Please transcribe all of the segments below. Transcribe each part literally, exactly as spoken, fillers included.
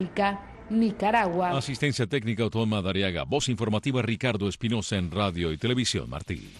Nicaragua. Asistencia técnica Autónoma Dariaga. Voz informativa Ricardo Espinosa en Radio y Televisión Martí.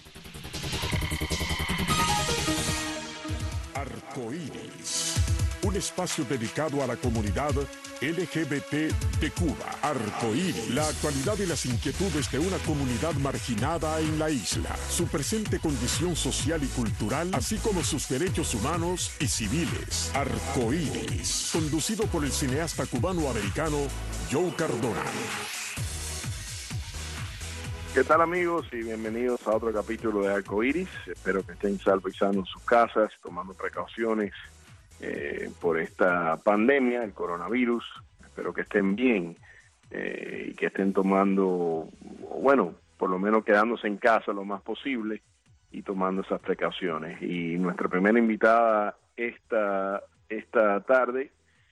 Arcoíris, un espacio dedicado a la comunidad L G B T de Cuba. Arcoíris, la actualidad y las inquietudes de una comunidad marginada en la isla, su presente condición social y cultural, así como sus derechos humanos y civiles. Arcoíris, conducido por el cineasta cubano-americano Joe Cardona. ¿Qué tal, amigos? Y bienvenidos a otro capítulo de Arcoíris. Espero que estén salvo y sanos en sus casas, tomando precauciones eh, por esta pandemia, el coronavirus. Espero que estén bien eh, y que estén tomando, bueno, por lo menos quedándose en casa lo más posible y tomando esas precauciones. Y nuestra primera invitada esta, esta tarde,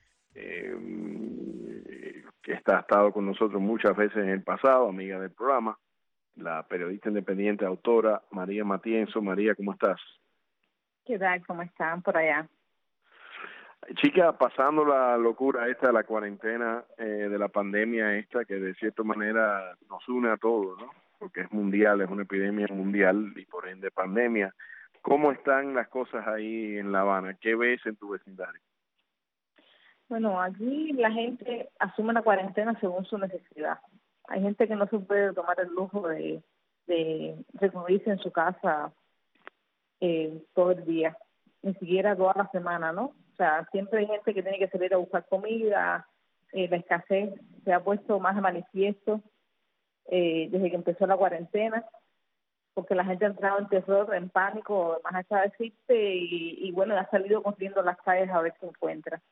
eh, que está, ha estado con nosotros muchas veces en el pasado, amiga del programa, la periodista independiente, autora María Matienzo. María, ¿cómo estás? ¿Qué tal? ¿Cómo están por allá? Chica, pasando la locura esta de la cuarentena, eh, de la pandemia esta, que de cierta manera nos une a todos, ¿no? Porque es mundial, es una epidemia mundial y por ende pandemia. ¿Cómo están las cosas ahí en La Habana? ¿Qué ves en tu vecindario? Bueno, aquí la gente asume la cuarentena según su necesidad. Hay gente que no se puede tomar el lujo de, de recluirse en su casa eh, todo el día, ni siquiera toda la semana, ¿no? O sea, siempre hay gente que tiene que salir a buscar comida. Eh, la escasez se ha puesto más de manifiesto eh, desde que empezó la cuarentena, porque la gente ha entrado en terror, en pánico, más allá existe y, y bueno, ha salido corriendo las calles a ver qué encuentra.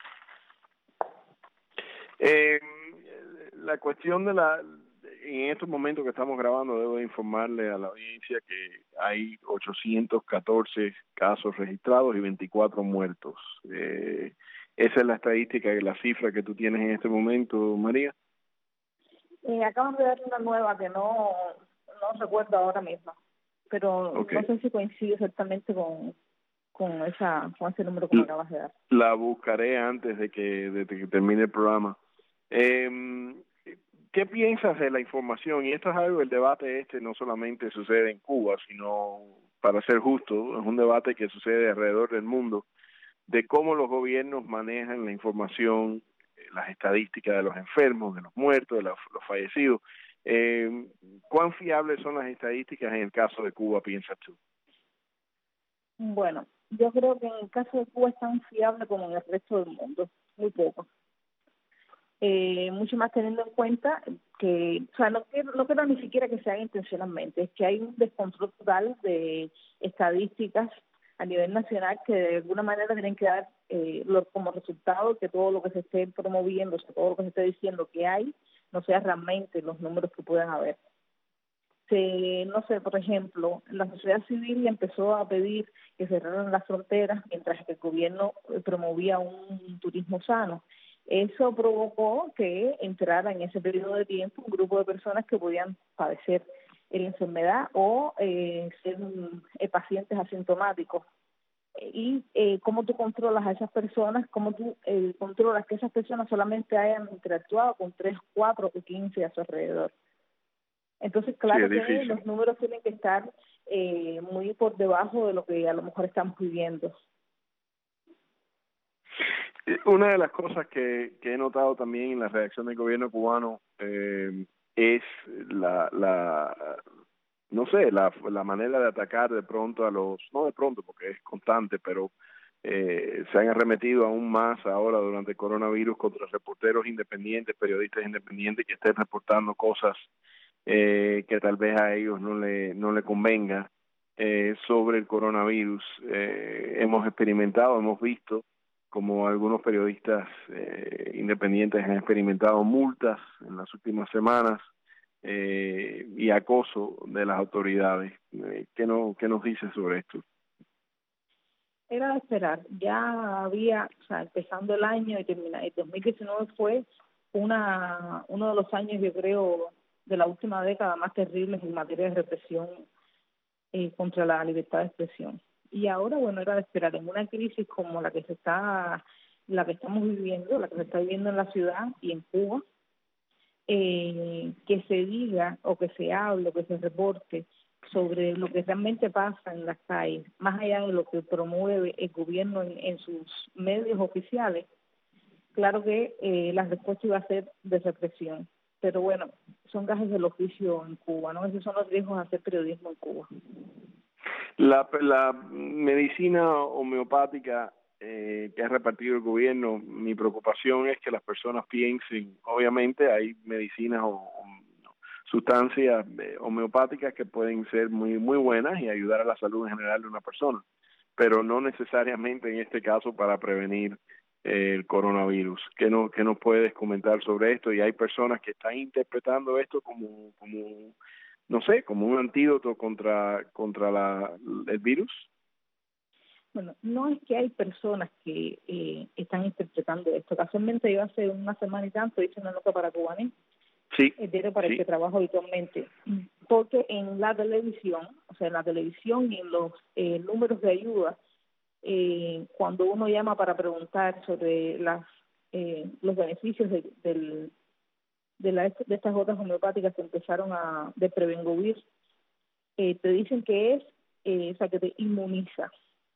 Eh, la cuestión de la, en estos momentos que estamos grabando, debo informarle a la audiencia que hay ochocientos catorce casos registrados y veinticuatro muertos. Eh, esa es la estadística y la cifra que tú tienes en este momento, María. Eh, acaban de dar una nueva que no, no recuerdo ahora mismo, pero okay. No sé si coincide exactamente con, con, esa, con ese número que me acabas de dar. La buscaré antes de que, de que termine el programa. Eh, ¿Qué piensas de la información? Y esto es algo, el debate este no solamente sucede en Cuba, sino, para ser justo, es un debate que sucede alrededor del mundo, de cómo los gobiernos manejan la información, las estadísticas de los enfermos, de los muertos, de los, los fallecidos. Eh, ¿Cuán fiables son las estadísticas en el caso de Cuba, piensas tú? Bueno, yo creo que en el caso de Cuba es tan fiable como en el resto del mundo, muy poco. Eh, mucho más teniendo en cuenta que, o sea, no quiero, no quiero ni siquiera que se haga intencionalmente, es que hay un descontrol total de estadísticas a nivel nacional que de alguna manera tienen que dar eh, lo, como resultado que todo lo que se esté promoviendo, o sea, todo lo que se esté diciendo que hay, no sea realmente los números que puedan haber. Se, no sé, por ejemplo, la sociedad civil empezó a pedir que cerraran las fronteras mientras que el gobierno promovía un turismo sano. Eso provocó que entrara en ese periodo de tiempo un grupo de personas que podían padecer la enfermedad o eh, ser eh, pacientes asintomáticos. Y eh, cómo tú controlas a esas personas, cómo tú eh, controlas que esas personas solamente hayan interactuado con tres, cuatro o quince a su alrededor. Entonces, claro sí, que los números tienen que estar eh, muy por debajo de lo que a lo mejor estamos viviendo. Una de las cosas que, que he notado también en la reacción del gobierno cubano eh, es la, la, no sé, la, la manera de atacar de pronto a los, no de pronto porque es constante, pero eh, se han arremetido aún más ahora durante el coronavirus contra reporteros independientes, periodistas independientes que estén reportando cosas eh, que tal vez a ellos no le, no le convenga eh, sobre el coronavirus. Eh, hemos experimentado, hemos visto como algunos periodistas eh, independientes han experimentado multas en las últimas semanas eh, y acoso de las autoridades. Eh, ¿qué, no, ¿Qué nos dice sobre esto? Era de esperar. Ya había, o sea, empezando el año y terminando, el dos mil diecinueve fue una uno de los años, yo creo, de la última década más terribles en materia de represión eh, contra la libertad de expresión. Y ahora, bueno, era de esperar en una crisis como la que se está la que estamos viviendo, la que se está viviendo en la ciudad y en Cuba, eh, que se diga o que se hable o que se reporte sobre lo que realmente pasa en las calles, más allá de lo que promueve el gobierno en, en sus medios oficiales, claro que eh, la respuesta iba a ser de represión. Pero bueno, son gajes del oficio en Cuba, ¿no? Esos son los riesgos de hacer periodismo en Cuba. La, la medicina homeopática eh, que ha repartido el gobierno, mi preocupación es que las personas piensen, obviamente hay medicinas o, o sustancias eh, homeopáticas que pueden ser muy muy buenas y ayudar a la salud en general de una persona, pero no necesariamente en este caso para prevenir eh, el coronavirus. ¿Qué, no, ¿Qué nos puedes comentar sobre esto? Y hay personas que están interpretando esto como, como no sé, como un antídoto contra, contra la, el virus. Bueno, no es que hay personas que eh, están interpretando esto. Casualmente yo hace una semana y tanto hice una nota para Cubanet, sí, el diario para sí. el que trabajo habitualmente, porque en la televisión, o sea, en la televisión y en los eh, números de ayuda, eh, cuando uno llama para preguntar sobre las eh, los beneficios de, del, de, la, de estas gotas homeopáticas que empezaron a de Prevengovir, eh, te dicen que es, eh, o sea, que te inmuniza.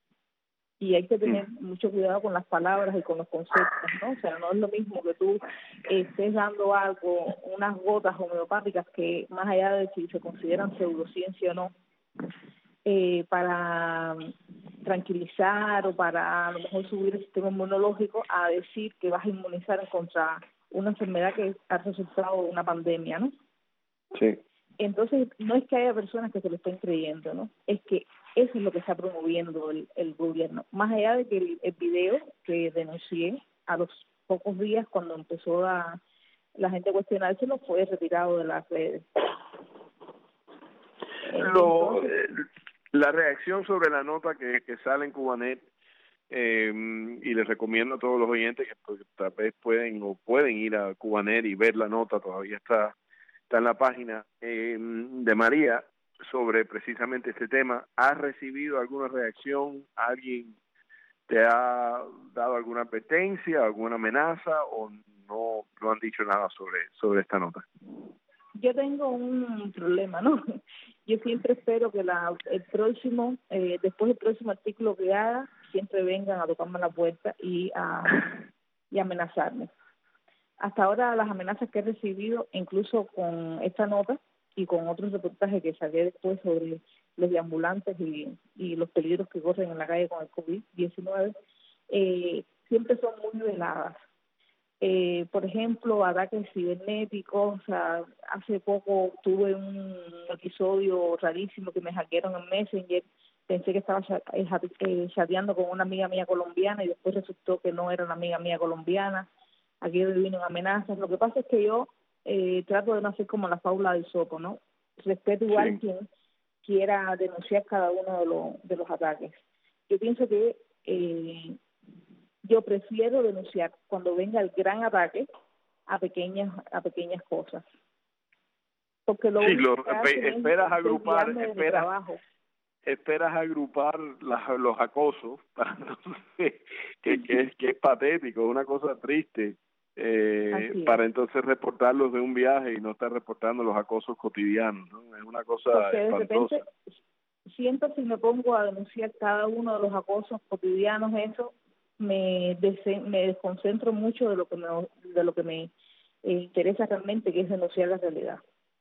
Y hay que tener mucho cuidado con las palabras y con los conceptos, ¿no? O sea, no es lo mismo que tú eh, estés dando algo, unas gotas homeopáticas que, más allá de si se consideran pseudociencia o no, eh, para tranquilizar o para a lo mejor subir el sistema inmunológico, a decir que vas a inmunizar contra una enfermedad que ha resultado de una pandemia, ¿no? Sí. Entonces, no es que haya personas que se lo estén creyendo, ¿no? Es que eso es lo que está promoviendo el, el gobierno. Más allá de que el, el video que denuncié a los pocos días cuando empezó a, la gente a cuestionarse, no fue retirado de las redes. Lo, Entonces, eh, la reacción sobre la nota que, que sale en Cubanet, eh, y les recomiendo a todos los oyentes que pues, tal vez pueden o pueden ir a Cubanet y ver la nota, todavía está está en la página eh, de María sobre precisamente este tema. ¿Has recibido alguna reacción? ¿Alguien te ha dado alguna advertencia, alguna amenaza o no, no han dicho nada sobre, sobre esta nota? yo tengo un problema, ¿no? Yo siempre espero que la, el próximo, eh, después del próximo artículo que haga, siempre vengan a tocarme la puerta y a, y a amenazarme. Hasta ahora las amenazas que he recibido, incluso con esta nota y con otros reportajes que saqué después sobre los deambulantes y, y los peligros que corren en la calle con el COVID diecinueve, eh, siempre son muy veladas. Eh, por ejemplo, ataques cibernéticos. O sea, hace poco tuve un episodio rarísimo que me hackearon en Messenger. Pensé que estaba chateando con una amiga mía colombiana y después resultó que no era una amiga mía colombiana. Aquí vino amenazas. Lo que pasa es que yo eh, trato de no hacer como la fábula del Sopo, ¿no? Respeto igual Sí. quien quiera denunciar cada uno de, los de los ataques. Yo pienso que eh, yo prefiero denunciar cuando venga el gran ataque a pequeñas a pequeñas cosas. Porque lo Sí, único lo, que hacen es esperas agrupar, desviarme de mi esperas, trabajo. esperas agrupar la, los acosos para entonces, que, que, es, que es patético, una cosa triste, eh, para entonces reportarlos de un viaje y no estar reportando los acosos cotidianos, ¿no? Es una cosa Porque de espantosa. repente siento si me pongo a denunciar cada uno de los acosos cotidianos, eso me des- me desconcentro mucho de lo que me de lo que me eh, interesa realmente, que es denunciar la realidad.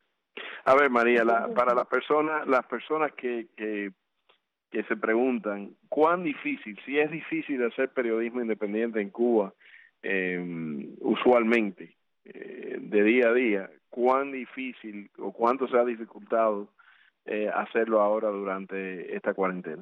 A ver, María, la, para las personas las personas que, que que se preguntan cuán difícil, si es difícil hacer periodismo independiente en Cuba, eh, usualmente, eh, de día a día, cuán difícil o cuánto se ha dificultado eh, hacerlo ahora durante esta cuarentena.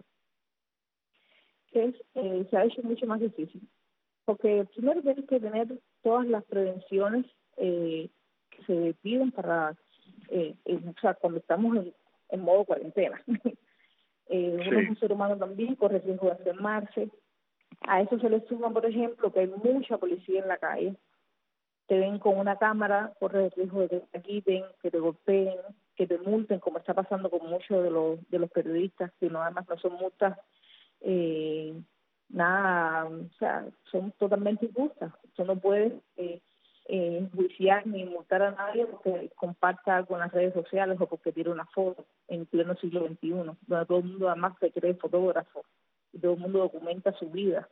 Es, eh, se ha hecho mucho más difícil, porque primero tienes que tener todas las prevenciones eh, que se piden para, eh, eh, o sea, cuando estamos en, en modo cuarentena. Eh, uno es un ser humano también, corre riesgo de enfermarse. A eso se le suma, por ejemplo, que hay mucha policía en la calle. Te ven con una cámara, corre el riesgo de que te quiten, que te golpeen, que te multen, como está pasando con muchos de los de los periodistas, que no, además no son multas eh, nada, o sea, son totalmente injustas. Tú no puedes eh, eh, enjuiciar ni multar a nadie porque comparta algo en las redes sociales o porque tire una foto en pleno siglo veintiuno, donde todo el mundo además se cree fotógrafo y todo el mundo documenta su vida.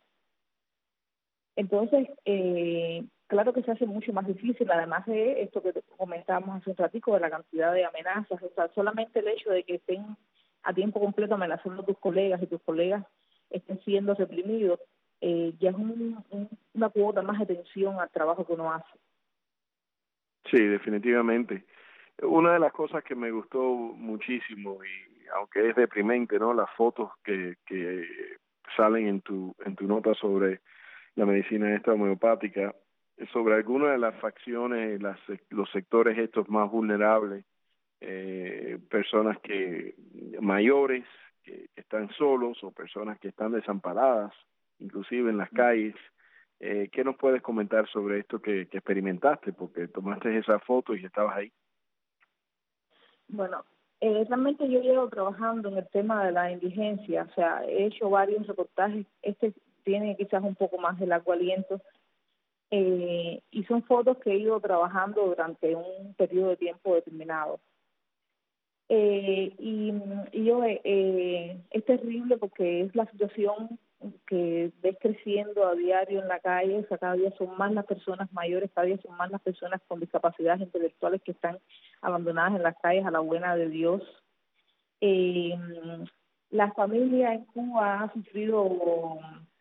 Entonces, eh, claro que se hace mucho más difícil, además de esto que comentábamos hace un ratico, de la cantidad de amenazas. O sea, solamente el hecho de que estén a tiempo completo amenazando a tus colegas y tus colegas estén siendo reprimidos, eh, ya es un, un, una cuota más de atención al trabajo que uno hace. Sí, definitivamente. Una de las cosas que me gustó muchísimo, y aunque es deprimente, ¿no?, las fotos que, que salen en tu en tu nota sobre la medicina esta homeopática, sobre algunas de las facciones, las, los sectores estos más vulnerables, eh, personas que mayores, que, que están solos, o personas que están desamparadas, inclusive en las calles. Eh, ¿Qué nos puedes comentar sobre esto que, que experimentaste? Porque tomaste esa foto y estabas ahí. Bueno, eh, realmente yo llevo trabajando en el tema de la indigencia, o sea, he hecho varios reportajes. Este tiene quizás un poco más de largo aliento, eh, y son fotos que he ido trabajando durante un periodo de tiempo determinado. Eh, y, y yo, eh, es terrible porque es la situación que ves creciendo a diario en la calle. O sea, cada día son más las personas mayores, cada día son más las personas con discapacidades intelectuales que están abandonadas en las calles a la buena de Dios. Eh, la familia en Cuba ha sufrido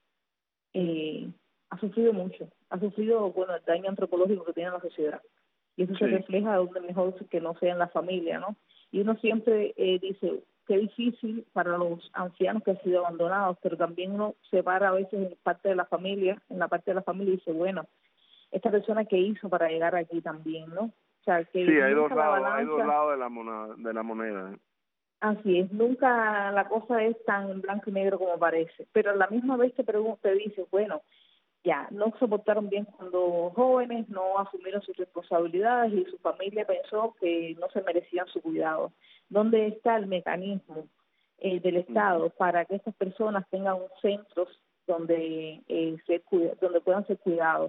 eh, ha sufrido mucho, ha sufrido, bueno, el daño antropológico que tiene la sociedad, y eso sí se refleja donde mejor que no sea en la familia, ¿no? Y uno siempre eh, dice, qué difícil para los ancianos que han sido abandonados, pero también uno se para a veces en parte de la familia, en la parte de la familia, y dice, bueno, esta persona que hizo para llegar aquí también, ¿no? O sea, que sí, hay dos lados, balanza, hay dos lados de la moneda, de la moneda. Así es, nunca la cosa es tan blanco y negro como parece, pero a la misma vez te pregunto, te dices, bueno, ya, no se portaron bien cuando jóvenes, no asumieron sus responsabilidades y su familia pensó que no se merecían su cuidado. ¿Dónde está el mecanismo eh, del Estado para que estas personas tengan un centro donde, eh, se cuida, donde puedan ser cuidados?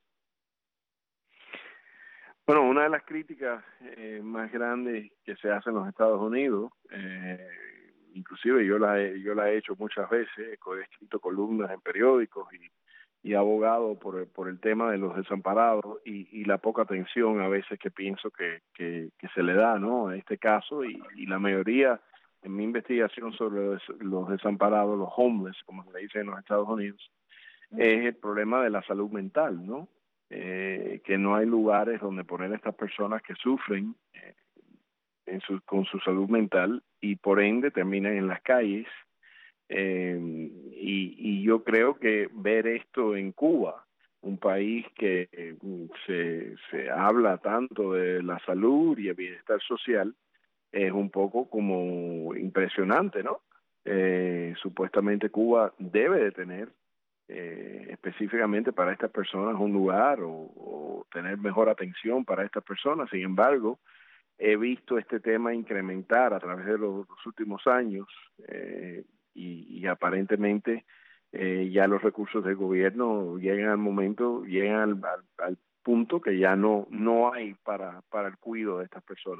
Bueno, una de las críticas eh, más grandes que se hace en los Estados Unidos, eh, inclusive yo la he, yo la he hecho muchas veces, he escrito columnas en periódicos y, y abogado por el, por el tema de los desamparados y, y la poca atención a veces que pienso que, que, que se le da, ¿no?, a este caso, y, y la mayoría en mi investigación sobre los, los desamparados, los homeless, como se le dice en los Estados Unidos, es el problema de la salud mental, ¿no? Eh, que no hay lugares donde poner a estas personas que sufren eh, en su, con su salud mental y por ende terminan en las calles. Eh, y, y yo creo que ver esto en Cuba, un país que eh, se, se habla tanto de la salud y el bienestar social, es un poco como impresionante, ¿no? Eh, supuestamente Cuba debe de tener Eh, específicamente para estas personas un lugar o, o tener mejor atención para estas personas. Sin embargo, he visto este tema incrementar a través de los, los últimos años eh, y, y aparentemente eh, ya los recursos del gobierno llegan al momento, llegan al, al, al punto que ya no no hay para, para el cuidado de estas personas.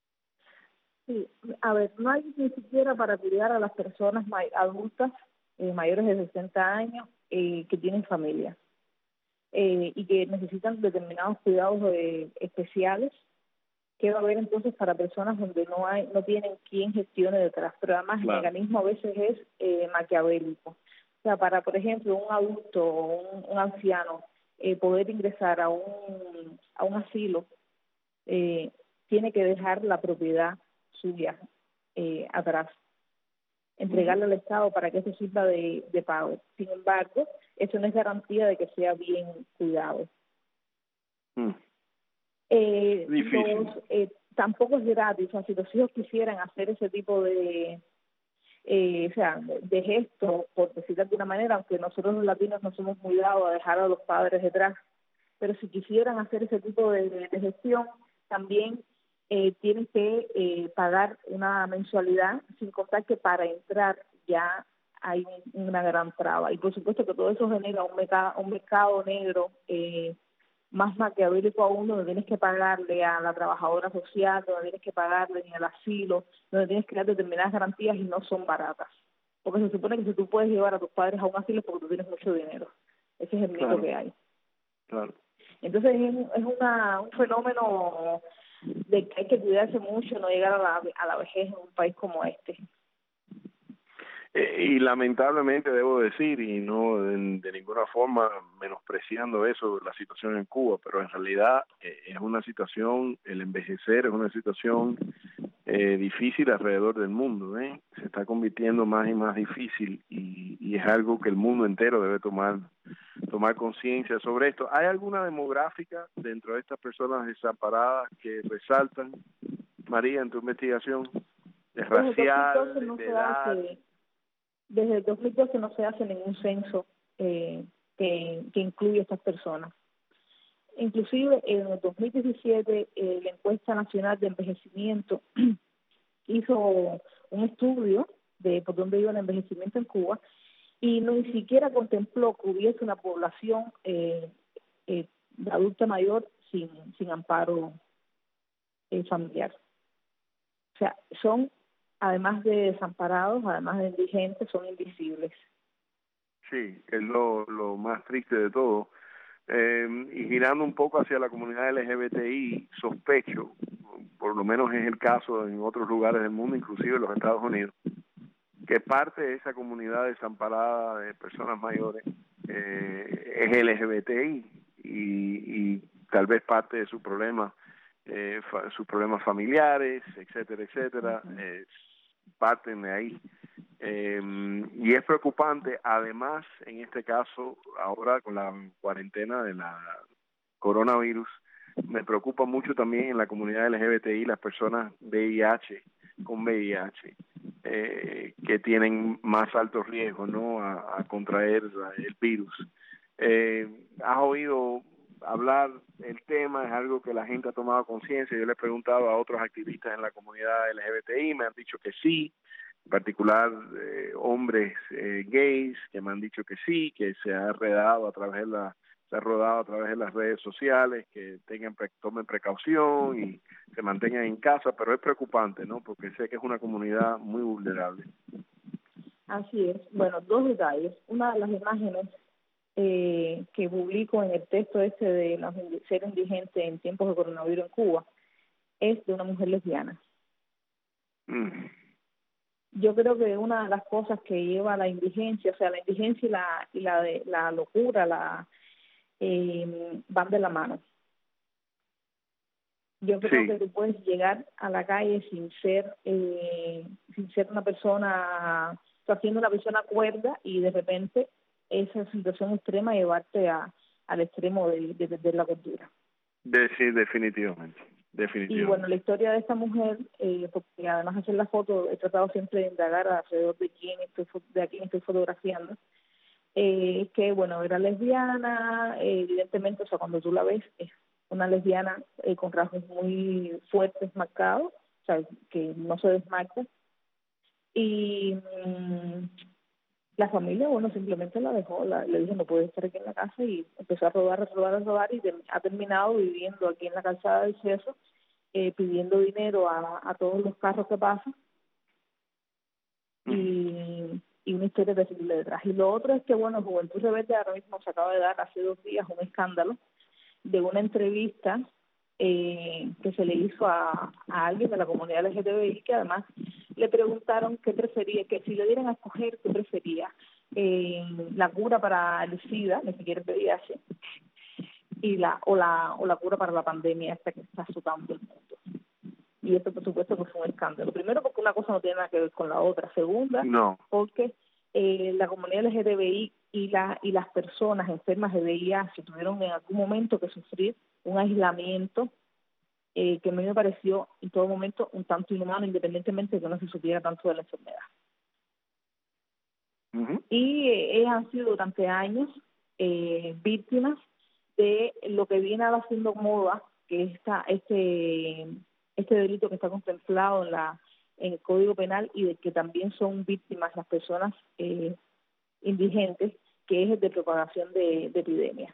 Sí, a ver, no hay ni siquiera para cuidar a las personas may- adultas eh, mayores de sesenta años eh, que tienen familia eh, y que necesitan determinados cuidados eh, especiales. ¿Qué va a haber entonces para personas donde no hay, no tienen quien gestione detrás? Pero además claro, el mecanismo a veces es eh, maquiavélico. O sea, para, por ejemplo, un adulto o un, un anciano eh, poder ingresar a un, a un asilo, eh, tiene que dejar la propiedad suya eh, atrás, entregarle al Estado para que eso sirva de, de pago. Sin embargo, eso no es garantía de que sea bien cuidado. Mm. Eh, los, eh, tampoco es gratis. O sea, si los hijos quisieran hacer ese tipo de, eh, o sea, de, de gesto, por decir de alguna manera, aunque nosotros los latinos no somos muy dados a dejar a los padres detrás, pero si quisieran hacer ese tipo de, de, de gestión, también eh, tienen que eh, pagar una mensualidad, sin contar que para entrar ya hay un, una gran traba. Y por supuesto que todo eso genera un mercado, un mercado negro eh, más maquiavélico aún, donde tienes que pagarle a la trabajadora social, donde tienes que pagarle en el asilo, donde tienes que dar determinadas garantías y no son baratas. Porque se supone que si tú puedes llevar a tus padres a un asilo es porque tú tienes mucho dinero. Ese es el mito Claro. que hay. Claro. Entonces es, es una, un fenómeno de que hay que cuidarse mucho, no llegar a la, a la vejez en un país como este. Eh, y lamentablemente debo decir, y no de, de ninguna forma menospreciando eso, la situación en Cuba, pero en realidad eh, es una situación, el envejecer es una situación eh, difícil alrededor del mundo, ¿eh? Se está convirtiendo más y más difícil y, y es algo que el mundo entero debe tomar tomar conciencia sobre esto. ¿Hay alguna demográfica dentro de estas personas desamparadas que resaltan, María, en tu investigación? ¿De racial, Desde el dos mil doce no de se edad? hace, desde el dos mil doce no se hace ningún censo eh, que, que incluya a estas personas. Inclusive en el dos mil diecisiete eh, la encuesta nacional de envejecimiento hizo un estudio de por dónde iba el envejecimiento en Cuba y no ni siquiera contempló que hubiese una población eh, eh, de adulta mayor sin, sin amparo eh, familiar. O sea, son, además de desamparados, además de indigentes, son invisibles. Sí, es lo, lo más triste de todo. Eh, y girando un poco hacia la comunidad L G B T I, sospecho, por lo menos es el caso en otros lugares del mundo, inclusive en los Estados Unidos, que parte de esa comunidad desamparada de personas mayores eh, es L G B T I y, y tal vez parte de su problema, eh, fa, sus problemas familiares, etcétera, etcétera, eh, parten de ahí. Eh, y es preocupante, además, en este caso, ahora con la cuarentena de la coronavirus, me preocupa mucho también en la comunidad L G B T I las personas V I H, con V I H, eh, que tienen más altos riesgos, ¿no?, a, a contraer el virus. Eh, ¿Has oído hablar el tema? Es algo que la gente ha tomado conciencia. Yo le he preguntado a otros activistas en la comunidad L G B T I, me han dicho que sí, en particular eh, hombres eh, gays que me han dicho que sí, que se ha redado a través de la se ha rodado a través de las redes sociales, que tengan tomen precaución y se mantengan en casa, pero es preocupante, ¿no?, porque sé que es una comunidad muy vulnerable. Así es. Bueno, dos detalles. Una de las imágenes eh, que publico en el texto este de la, ser indigente en tiempos de coronavirus en Cuba es de una mujer lesbiana. Mm. Yo creo que una de las cosas que lleva a la indigencia, o sea, la indigencia y la y la de la locura, la eh, van de la mano. Yo creo Sí. que tú puedes llegar a la calle sin ser eh, sin ser una persona, o sea, siendo una persona cuerda y de repente esa situación extrema llevarte a al extremo de, de perder la cordura. De, sí, definitivamente. Definitivamente. Y bueno, la historia de esta mujer, eh, porque además de hacer la foto, he tratado siempre de indagar alrededor de quién estoy, de a quién estoy fotografiando. Eh, que bueno, era lesbiana, eh, evidentemente, o sea, cuando tú la ves, es una lesbiana eh, con rasgos muy fuertes, marcados, o sea, que no se desmarca. Y mmm, la familia, bueno, simplemente la dejó, la, le dijo no puede estar aquí en la casa y empezó a rodar, a rodar, a rodar y de, ha terminado viviendo aquí en la calzada del Ceso, eh, pidiendo dinero a, a todos los carros que pasan y, y una historia terrible detrás. Y lo otro es que, bueno, Juventud Rebelde ahora mismo se acaba de dar hace dos días un escándalo de una entrevista eh, que se le hizo a, a alguien de la comunidad L G B T I, que además le preguntaron qué prefería, que si le dieran a escoger qué prefería, eh, la cura para el SIDA, ni siquiera el V I H, y la, o, la, o la cura para la pandemia esta que está azotando el mundo. Y esto, por supuesto, que fue un escándalo. Primero, porque una cosa no tiene nada que ver con la otra. Segunda, no. porque eh, la comunidad L G B T I y, la, y las personas enfermas de V I H tuvieron en algún momento que sufrir un aislamiento eh, que a mí me pareció en todo momento un tanto inhumano, independientemente de que no se supiera tanto de la enfermedad. Uh-huh. Y eh, han sido durante años eh, víctimas de lo que viene ahora siendo moda, que está este este delito que está contemplado en la en el Código Penal y de que también son víctimas las personas eh, indigentes, que es el de propagación de, de epidemias.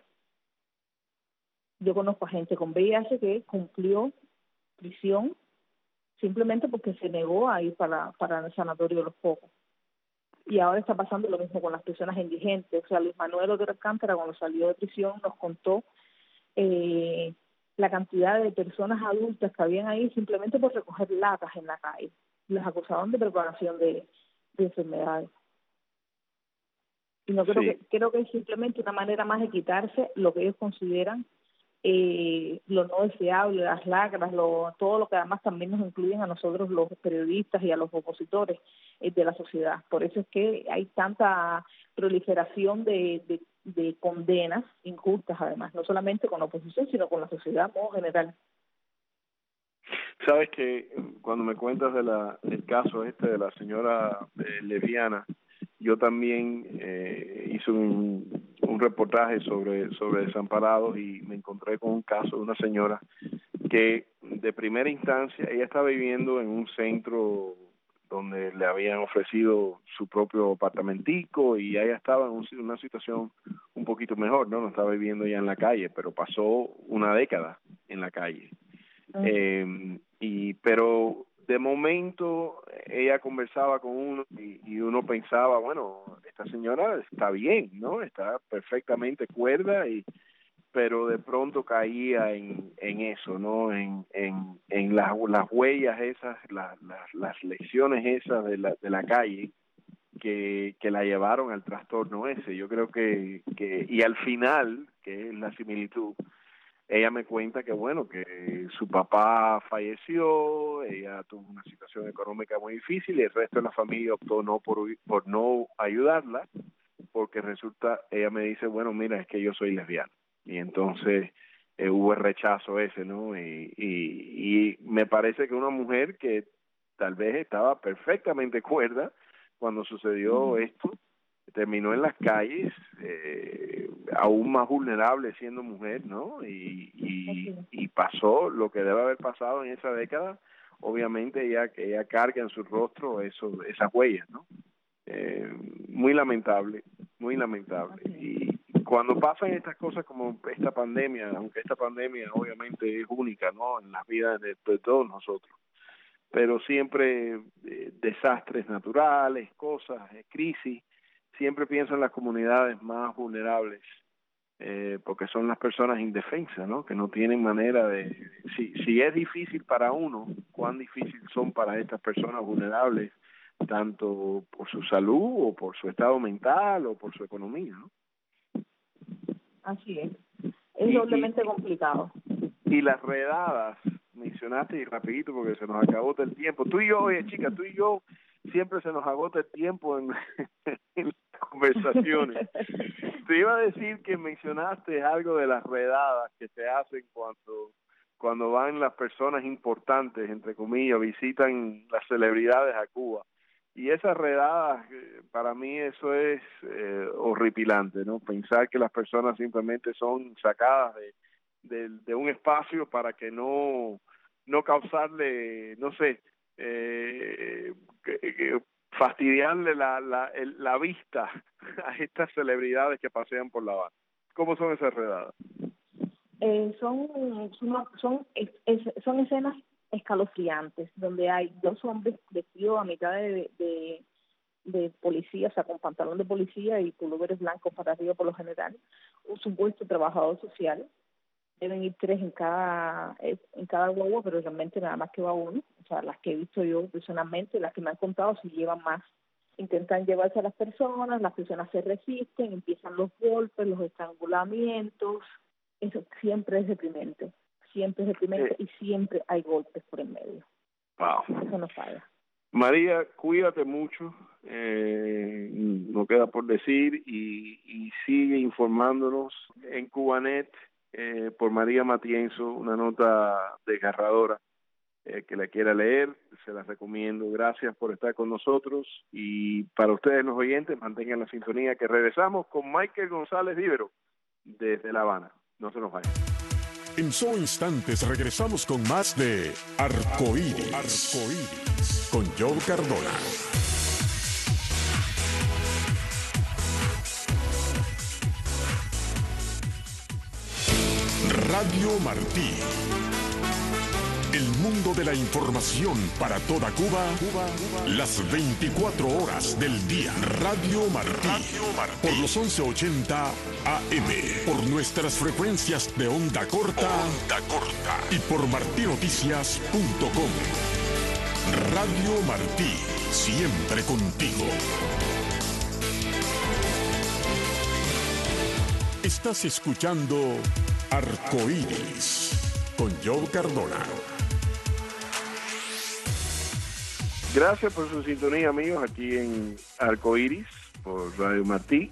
Yo conozco a gente con V I H que cumplió prisión simplemente porque se negó a ir para, para el sanatorio de Los Pocos. Y ahora está pasando lo mismo con las personas indigentes. O sea, Luis Manuel Otero Alcántara, cuando salió de prisión, nos contó eh, la cantidad de personas adultas que habían ahí simplemente por recoger latas en la calle. Les acusaban de propagación de, de enfermedades. Y no creo Sí. que creo que es simplemente una manera más de quitarse lo que ellos consideran eh, lo no deseable, las lacras, lo, todo lo que además también nos incluyen a nosotros los periodistas y a los opositores eh, de la sociedad. Por eso es que hay tanta proliferación de, de, de condenas injustas, además, no solamente con la oposición, sino con la sociedad en modo general. Sabes que cuando me cuentas de la, del caso este de la señora eh, lesbiana, yo también eh, hice un, un reportaje sobre, sobre desamparados y me encontré con un caso de una señora que de primera instancia ella estaba viviendo en un centro donde le habían ofrecido su propio apartamentico y ella estaba en un, una situación un poquito mejor, ¿no? No estaba viviendo ya en la calle, pero pasó una década en la calle. Uh-huh. Eh, y pero de momento ella conversaba con uno y, y uno pensaba, bueno, esta señora está bien, ¿no? Está perfectamente cuerda, y pero de pronto caía en, en eso, ¿no? En, en, en las, las huellas esas, las, las, las lecciones esas de la, de la calle que, que la llevaron al trastorno ese. Yo creo que, que, y al final, que es la similitud, ella me cuenta que, bueno, que su papá falleció, ella tuvo una situación económica muy difícil y el resto de la familia optó no por, por no ayudarla, porque resulta, ella me dice, bueno, mira, es que yo soy lesbiana. Y entonces eh, hubo el rechazo ese, ¿no? Y, y, y me parece que una mujer que tal vez estaba perfectamente cuerda cuando sucedió uh-huh. esto, terminó en las calles, eh, aún más vulnerable siendo mujer, ¿no? Y, y, y pasó lo que debe haber pasado en esa década. Obviamente ella, ella carga en su rostro eso, esas huellas, ¿no? Eh, muy lamentable, muy lamentable. Y cuando pasan estas cosas como esta pandemia, aunque esta pandemia obviamente es única, ¿no? En las vidas de, de todos nosotros, pero siempre eh, desastres naturales, cosas, eh, crisis, siempre pienso en las comunidades más vulnerables, eh, porque son las personas indefensas, ¿no? Que no tienen manera de... Si, si es difícil para uno, cuán difícil son para estas personas vulnerables, tanto por su salud o por su estado mental o por su economía, ¿no? Así es. Es y, doblemente y, complicado. Y las redadas, mencionaste y rapidito porque se nos acabó el tiempo. Tú y yo, oye chica, tú y yo siempre se nos agota el tiempo en, en las conversaciones. Te iba a decir que mencionaste algo de las redadas que se hacen cuando cuando van las personas importantes, entre comillas, visitan las celebridades a Cuba. Y esas redadas, para mí eso es eh, horripilante, ¿no? Pensar que las personas simplemente son sacadas de, de, de un espacio para que no, no causarle, no sé, eh, que, que fastidiarle la, la, el, la vista a estas celebridades que pasean por La Habana. ¿Cómo son esas redadas? Eh, son, son, son, es, es, son escenas escalofriantes, donde hay dos hombres vestidos a mitad de, de, de policía, o sea, con pantalón de policía y pulóveres blancos para arriba por lo general, un supuesto trabajador social. Deben ir tres en cada en cada guagua, pero realmente nada más que va uno. O sea, las que he visto yo personalmente, las que me han contado, si llevan más. Intentan llevarse a las personas, las personas se resisten, empiezan los golpes, los estrangulamientos. Eso siempre es deprimente, siempre es deprimente sí. Y siempre hay golpes por en medio. Wow. Eso no falla. María, cuídate mucho, eh, no queda por decir, y, y sigue informándonos en Cubanet eh, por María Matienzo, una nota desgarradora, eh, que la quiera leer, se la recomiendo. Gracias por estar con nosotros, y para ustedes los oyentes, mantengan la sintonía, que regresamos con Michael González Vivero desde La Habana. No se nos vayan. En solo instantes regresamos con más de Arcoíris, Arcoíris con Joe Cardona. Radio Martí. El mundo de la información para toda Cuba, Cuba, Cuba, las veinticuatro horas del día. Radio Martí. Radio Martí. Por los once ochenta A M. Por nuestras frecuencias de onda corta. Onda corta. Y por martí noticias punto com. Radio Martí. Siempre contigo. Estás escuchando Arcoíris con Joe Cardona. Gracias por su sintonía, amigos, aquí en Arcoíris por Radio Martí.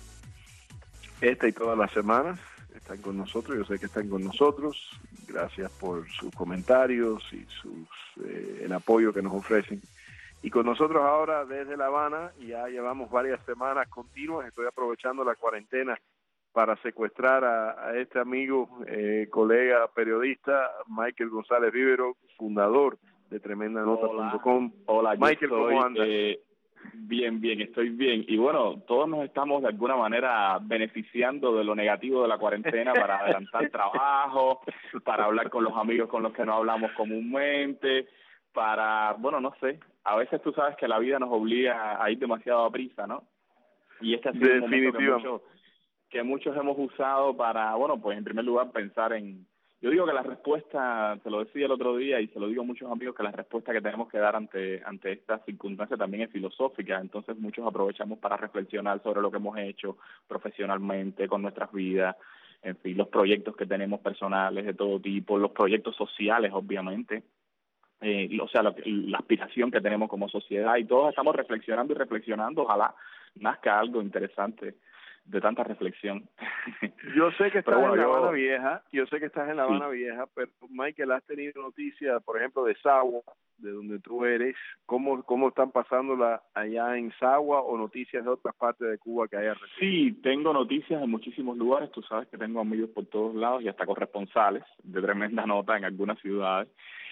Esta y todas las semanas están con nosotros, yo sé que están con nosotros. Gracias por sus comentarios y sus eh, el apoyo que nos ofrecen. Y con nosotros ahora desde La Habana, ya llevamos varias semanas continuas, estoy aprovechando la cuarentena para secuestrar a, a este amigo, eh, colega, periodista, Michael González Rivero, fundador de tremenda nota punto com. Hola, Michael, soy, ¿cómo andas? Eh, bien, bien, estoy bien. Y bueno, todos nos estamos de alguna manera beneficiando de lo negativo de la cuarentena para adelantar trabajo, para hablar con los amigos con los que no hablamos comúnmente, para, bueno, no sé, a veces tú sabes que la vida nos obliga a ir demasiado a prisa, ¿no? Y este ha sido un momento que muchos, que muchos hemos usado para, bueno, pues en primer lugar pensar en... Yo digo que la respuesta, te lo decía el otro día y se lo digo a muchos amigos, que la respuesta que tenemos que dar ante ante esta circunstancia también es filosófica. Entonces muchos aprovechamos para reflexionar sobre lo que hemos hecho profesionalmente, con nuestras vidas, en fin, los proyectos que tenemos personales de todo tipo, los proyectos sociales, obviamente, eh, o sea, la, la aspiración que tenemos como sociedad, y todos estamos reflexionando y reflexionando. Ojalá nazca algo interesante de tanta reflexión. Yo sé que estás bueno, en La yo... Habana Vieja, yo sé que estás en La Habana sí. Vieja, pero Michael, ¿has tenido noticias, por ejemplo, de Sagua, de donde tú eres? ¿Cómo cómo están pasándola allá en Sagua, o noticias de otras partes de Cuba que hayas recibido? Sí, tengo noticias en muchísimos lugares. Tú sabes que tengo amigos por todos lados y hasta corresponsales de tremenda nota en algunas ciudades.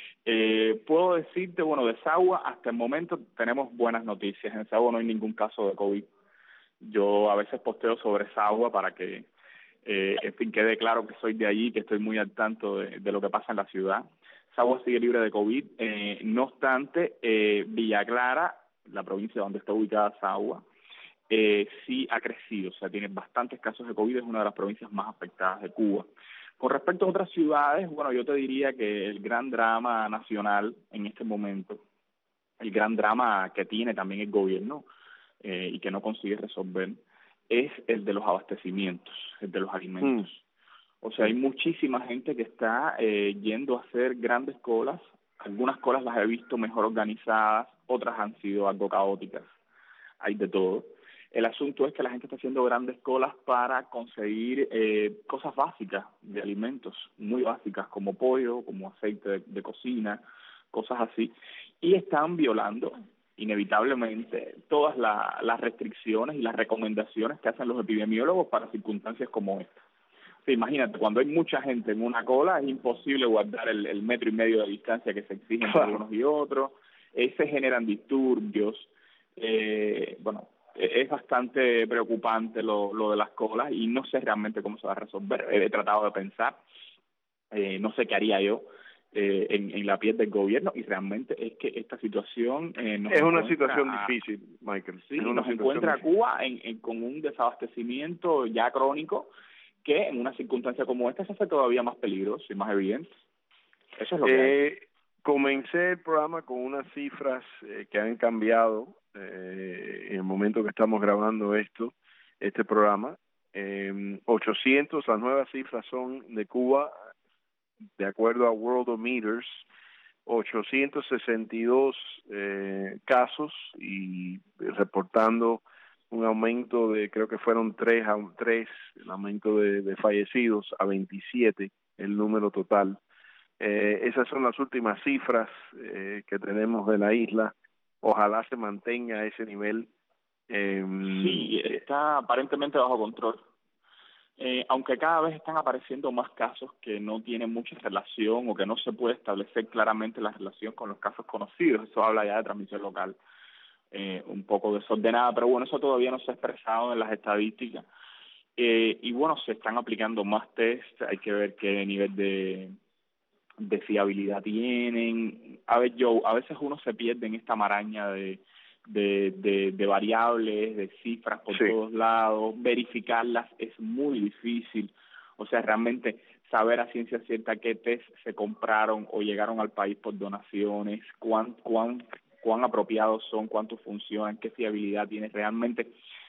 Eh, puedo decirte, bueno, de Sagua hasta el momento tenemos buenas noticias. En Sagua no hay ningún caso de COVID. Yo a veces posteo sobre Sagua para que, eh, en fin, quede claro que soy de allí, que estoy muy al tanto de, de lo que pasa en la ciudad. Sagua sigue libre de COVID. Eh, no obstante, eh, Villa Clara, la provincia donde está ubicada Sagua, eh, sí ha crecido. O sea, tiene bastantes casos de COVID, es una de las provincias más afectadas de Cuba. Con respecto a otras ciudades, bueno, yo te diría que el gran drama nacional en este momento, el gran drama que tiene también el gobierno, Eh, y que no consigue resolver, es el de los abastecimientos, el de los alimentos. Mm. O sea, hay muchísima gente que está eh, yendo a hacer grandes colas. Algunas colas las he visto mejor organizadas, otras han sido algo caóticas. Hay de todo. El asunto es que la gente está haciendo grandes colas para conseguir eh, cosas básicas de alimentos, muy básicas, como pollo, como aceite de, de cocina, cosas así, y están violando inevitablemente todas la, las restricciones y las recomendaciones que hacen los epidemiólogos para circunstancias como esta. O sea, imagínate, cuando hay mucha gente en una cola, es imposible guardar el, el metro y medio de distancia que se exige entre claro. unos y otros, eh, se generan disturbios, eh, bueno, es bastante preocupante lo, lo de las colas, y no sé realmente cómo se va a resolver. He tratado de pensar, eh, no sé qué haría yo, Eh, en, en la piel del gobierno, y realmente es que esta situación eh, nos es una situación a, difícil, Michael. Sí, es una nos encuentra a Cuba en, en, con un desabastecimiento ya crónico, que en una circunstancia como esta se hace todavía más peligroso y más evidente. Eso es lo que eh, hay. Comencé el programa con unas cifras eh, que han cambiado eh, en el momento que estamos grabando esto, este programa. Eh, ochocientos, las nuevas cifras son de Cuba, de acuerdo a Worldometers, ochocientos sesenta y dos eh, casos, y reportando un aumento de, creo que fueron tres, a tres el aumento de, de fallecidos a veintisiete, el número total. Eh, esas son las últimas cifras eh, que tenemos de la isla. Ojalá se mantenga ese nivel. Eh, sí, está aparentemente bajo control. Eh, aunque cada vez están apareciendo más casos que no tienen mucha relación o que no se puede establecer claramente la relación con los casos conocidos. Eso habla ya de transmisión local eh, un poco desordenada, pero bueno, eso todavía no se ha expresado en las estadísticas. Eh, y bueno, se están aplicando más test, hay que ver qué nivel de, de fiabilidad tienen. A ver, Joe, a veces uno se pierde en esta maraña de De, de, de variables, de cifras por sí. todos lados, verificarlas es muy difícil, o sea, realmente saber a ciencia cierta qué test se compraron o llegaron al país por donaciones, cuán, cuán, cuán apropiados son, cuántos funcionan, qué fiabilidad tiene realmente,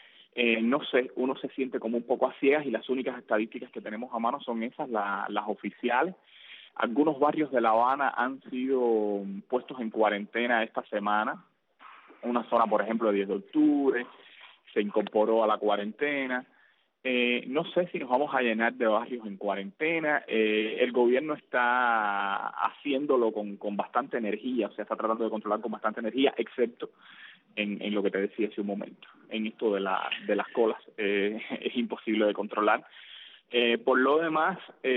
eh, no sé, uno se siente como un poco a ciegas y las únicas estadísticas que tenemos a mano son esas, la, las oficiales. Algunos barrios de La Habana han sido puestos en cuarentena esta semana. Una zona, por ejemplo, de diez de octubre, se incorporó a la cuarentena. Eh, no sé si nos vamos a llenar de barrios en cuarentena. Eh, el gobierno está haciéndolo con, con bastante energía, o sea, está tratando de controlar con bastante energía, excepto en, en lo que te decía hace un momento, en esto de, la, de las colas. Eh, es imposible de controlar. Eh, por lo demás,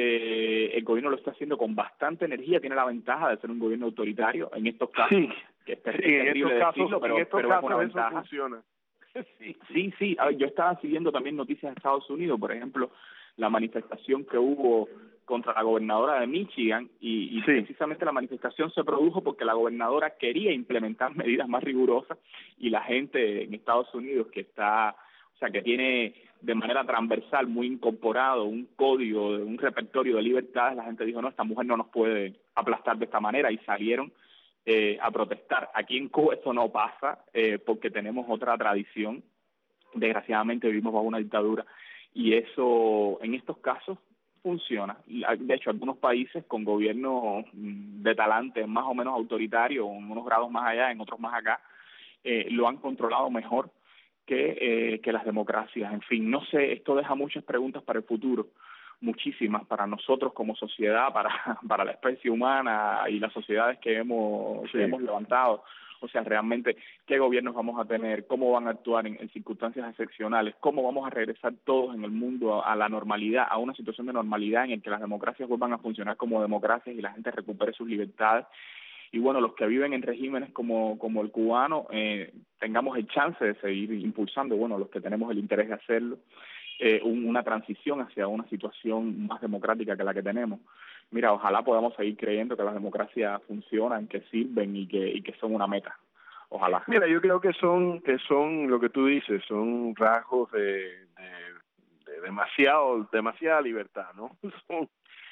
eh, el gobierno lo está haciendo con bastante energía, tiene la ventaja de ser un gobierno autoritario en estos casos. Sí. Que es terrible decirlo, pero, en estos pero casos es una eso ventaja. funciona. Sí, sí, sí. A ver, yo estaba siguiendo también noticias de Estados Unidos, por ejemplo, la manifestación que hubo contra la gobernadora de Michigan y, y sí. precisamente la manifestación se produjo porque la gobernadora quería implementar medidas más rigurosas y la gente en Estados Unidos que está, o sea, que tiene de manera transversal muy incorporado un código, un repertorio de libertades, la gente dijo, no, esta mujer no nos puede aplastar de esta manera y salieron Eh, a protestar. Aquí en Cuba eso no pasa eh, porque tenemos otra tradición. Desgraciadamente vivimos bajo una dictadura y eso en estos casos funciona. De hecho, algunos países con gobiernos de talante más o menos autoritarios, en unos grados más allá, en otros más acá, eh, lo han controlado mejor que, eh, que las democracias. En fin, no sé, esto deja muchas preguntas para el futuro. Muchísimas para nosotros como sociedad, para para la especie humana y las sociedades que hemos sí. que hemos levantado. O sea, realmente, ¿qué gobiernos vamos a tener? ¿Cómo van a actuar en, en circunstancias excepcionales? ¿Cómo vamos a regresar todos en el mundo a, a la normalidad, a una situación de normalidad en la que las democracias vuelvan a funcionar como democracias y la gente recupere sus libertades? Y bueno, los que viven en regímenes como, como el cubano, eh, tengamos el chance de seguir impulsando, bueno, los que tenemos el interés de hacerlo, Eh, un, una transición hacia una situación más democrática que la que tenemos. Mira, ojalá podamos seguir creyendo que las democracias funcionan, que sirven y que y que son una meta. Ojalá. Mira, yo creo que son que son lo que tú dices, son rasgos de, de, de demasiado demasiada libertad, ¿no? Son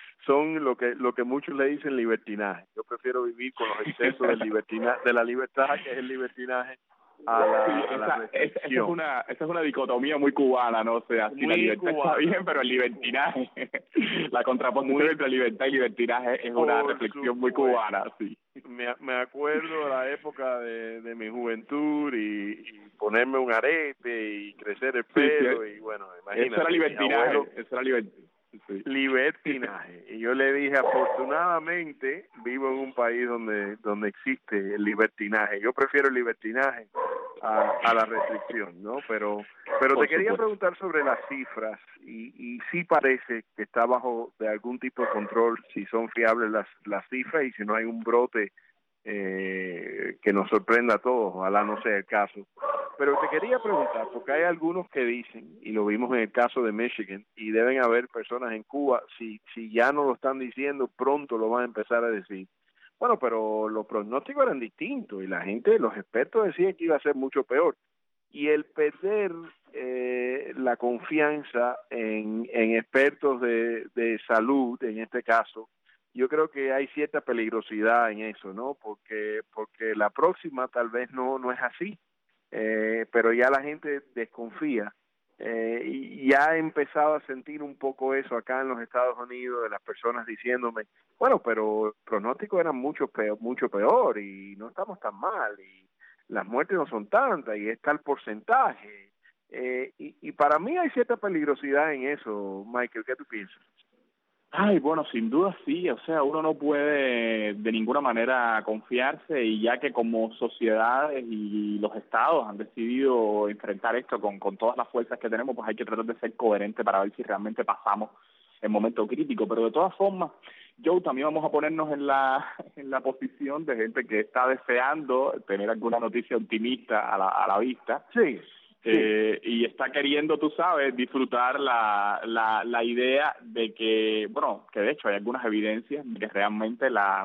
son lo que lo que muchos le dicen libertinaje. Yo prefiero vivir con los excesos del libertina, de la libertad que es el libertinaje. A la, sí, a la esa, esa, esa es una esa es una dicotomía muy cubana, no o sea, si la libertad cubana. Está bien, pero el libertinaje, la contraposición entre libertad y libertinaje es Por una reflexión supuesto. Muy cubana, sí. Me, me acuerdo de la época de, de mi juventud y, y ponerme un arete y crecer el pelo sí, sí. y bueno, imagínate. Eso era libertinaje, abuelo, eso era libertinaje. Sí. Libertinaje. Y yo le dije, afortunadamente vivo en un país donde donde existe el libertinaje. Yo prefiero el libertinaje a, a la restricción, ¿no? Pero pero Por te quería supuesto. preguntar sobre las cifras y, y sí parece que está bajo de algún tipo de control, si son fiables las, las cifras y si no hay un brote eh, que nos sorprenda a todos, ojalá no sea el caso. Pero te quería preguntar, porque hay algunos que dicen, y lo vimos en el caso de Michigan, y deben haber personas en Cuba, si si ya no lo están diciendo, pronto lo van a empezar a decir. Bueno, pero los pronósticos eran distintos, y la gente, los expertos decían que iba a ser mucho peor. Y el perder eh, la confianza en, en expertos de, de salud, en este caso, yo creo que hay cierta peligrosidad en eso, ¿no? Porque porque la próxima tal vez no no es así. Eh, pero ya la gente desconfía eh, y ya he empezado a sentir un poco eso acá en los Estados Unidos de las personas diciéndome, bueno, pero el pronóstico era mucho peor, mucho peor y no estamos tan mal y las muertes no son tantas y está el porcentaje eh, y, y para mí hay cierta peligrosidad en eso, Michael, ¿qué tú piensas? Ay, bueno, sin duda sí, o sea, uno no puede de ninguna manera confiarse y ya que como sociedades y los estados han decidido enfrentar esto con, con todas las fuerzas que tenemos, pues hay que tratar de ser coherente para ver si realmente pasamos el momento crítico, pero de todas formas, Joe, también vamos a ponernos en la en la posición de gente que está deseando tener alguna noticia optimista a la, a la vista. Sí. Eh, y está queriendo, tú sabes, disfrutar la, la, la idea de que, bueno, que de hecho hay algunas evidencias de que realmente la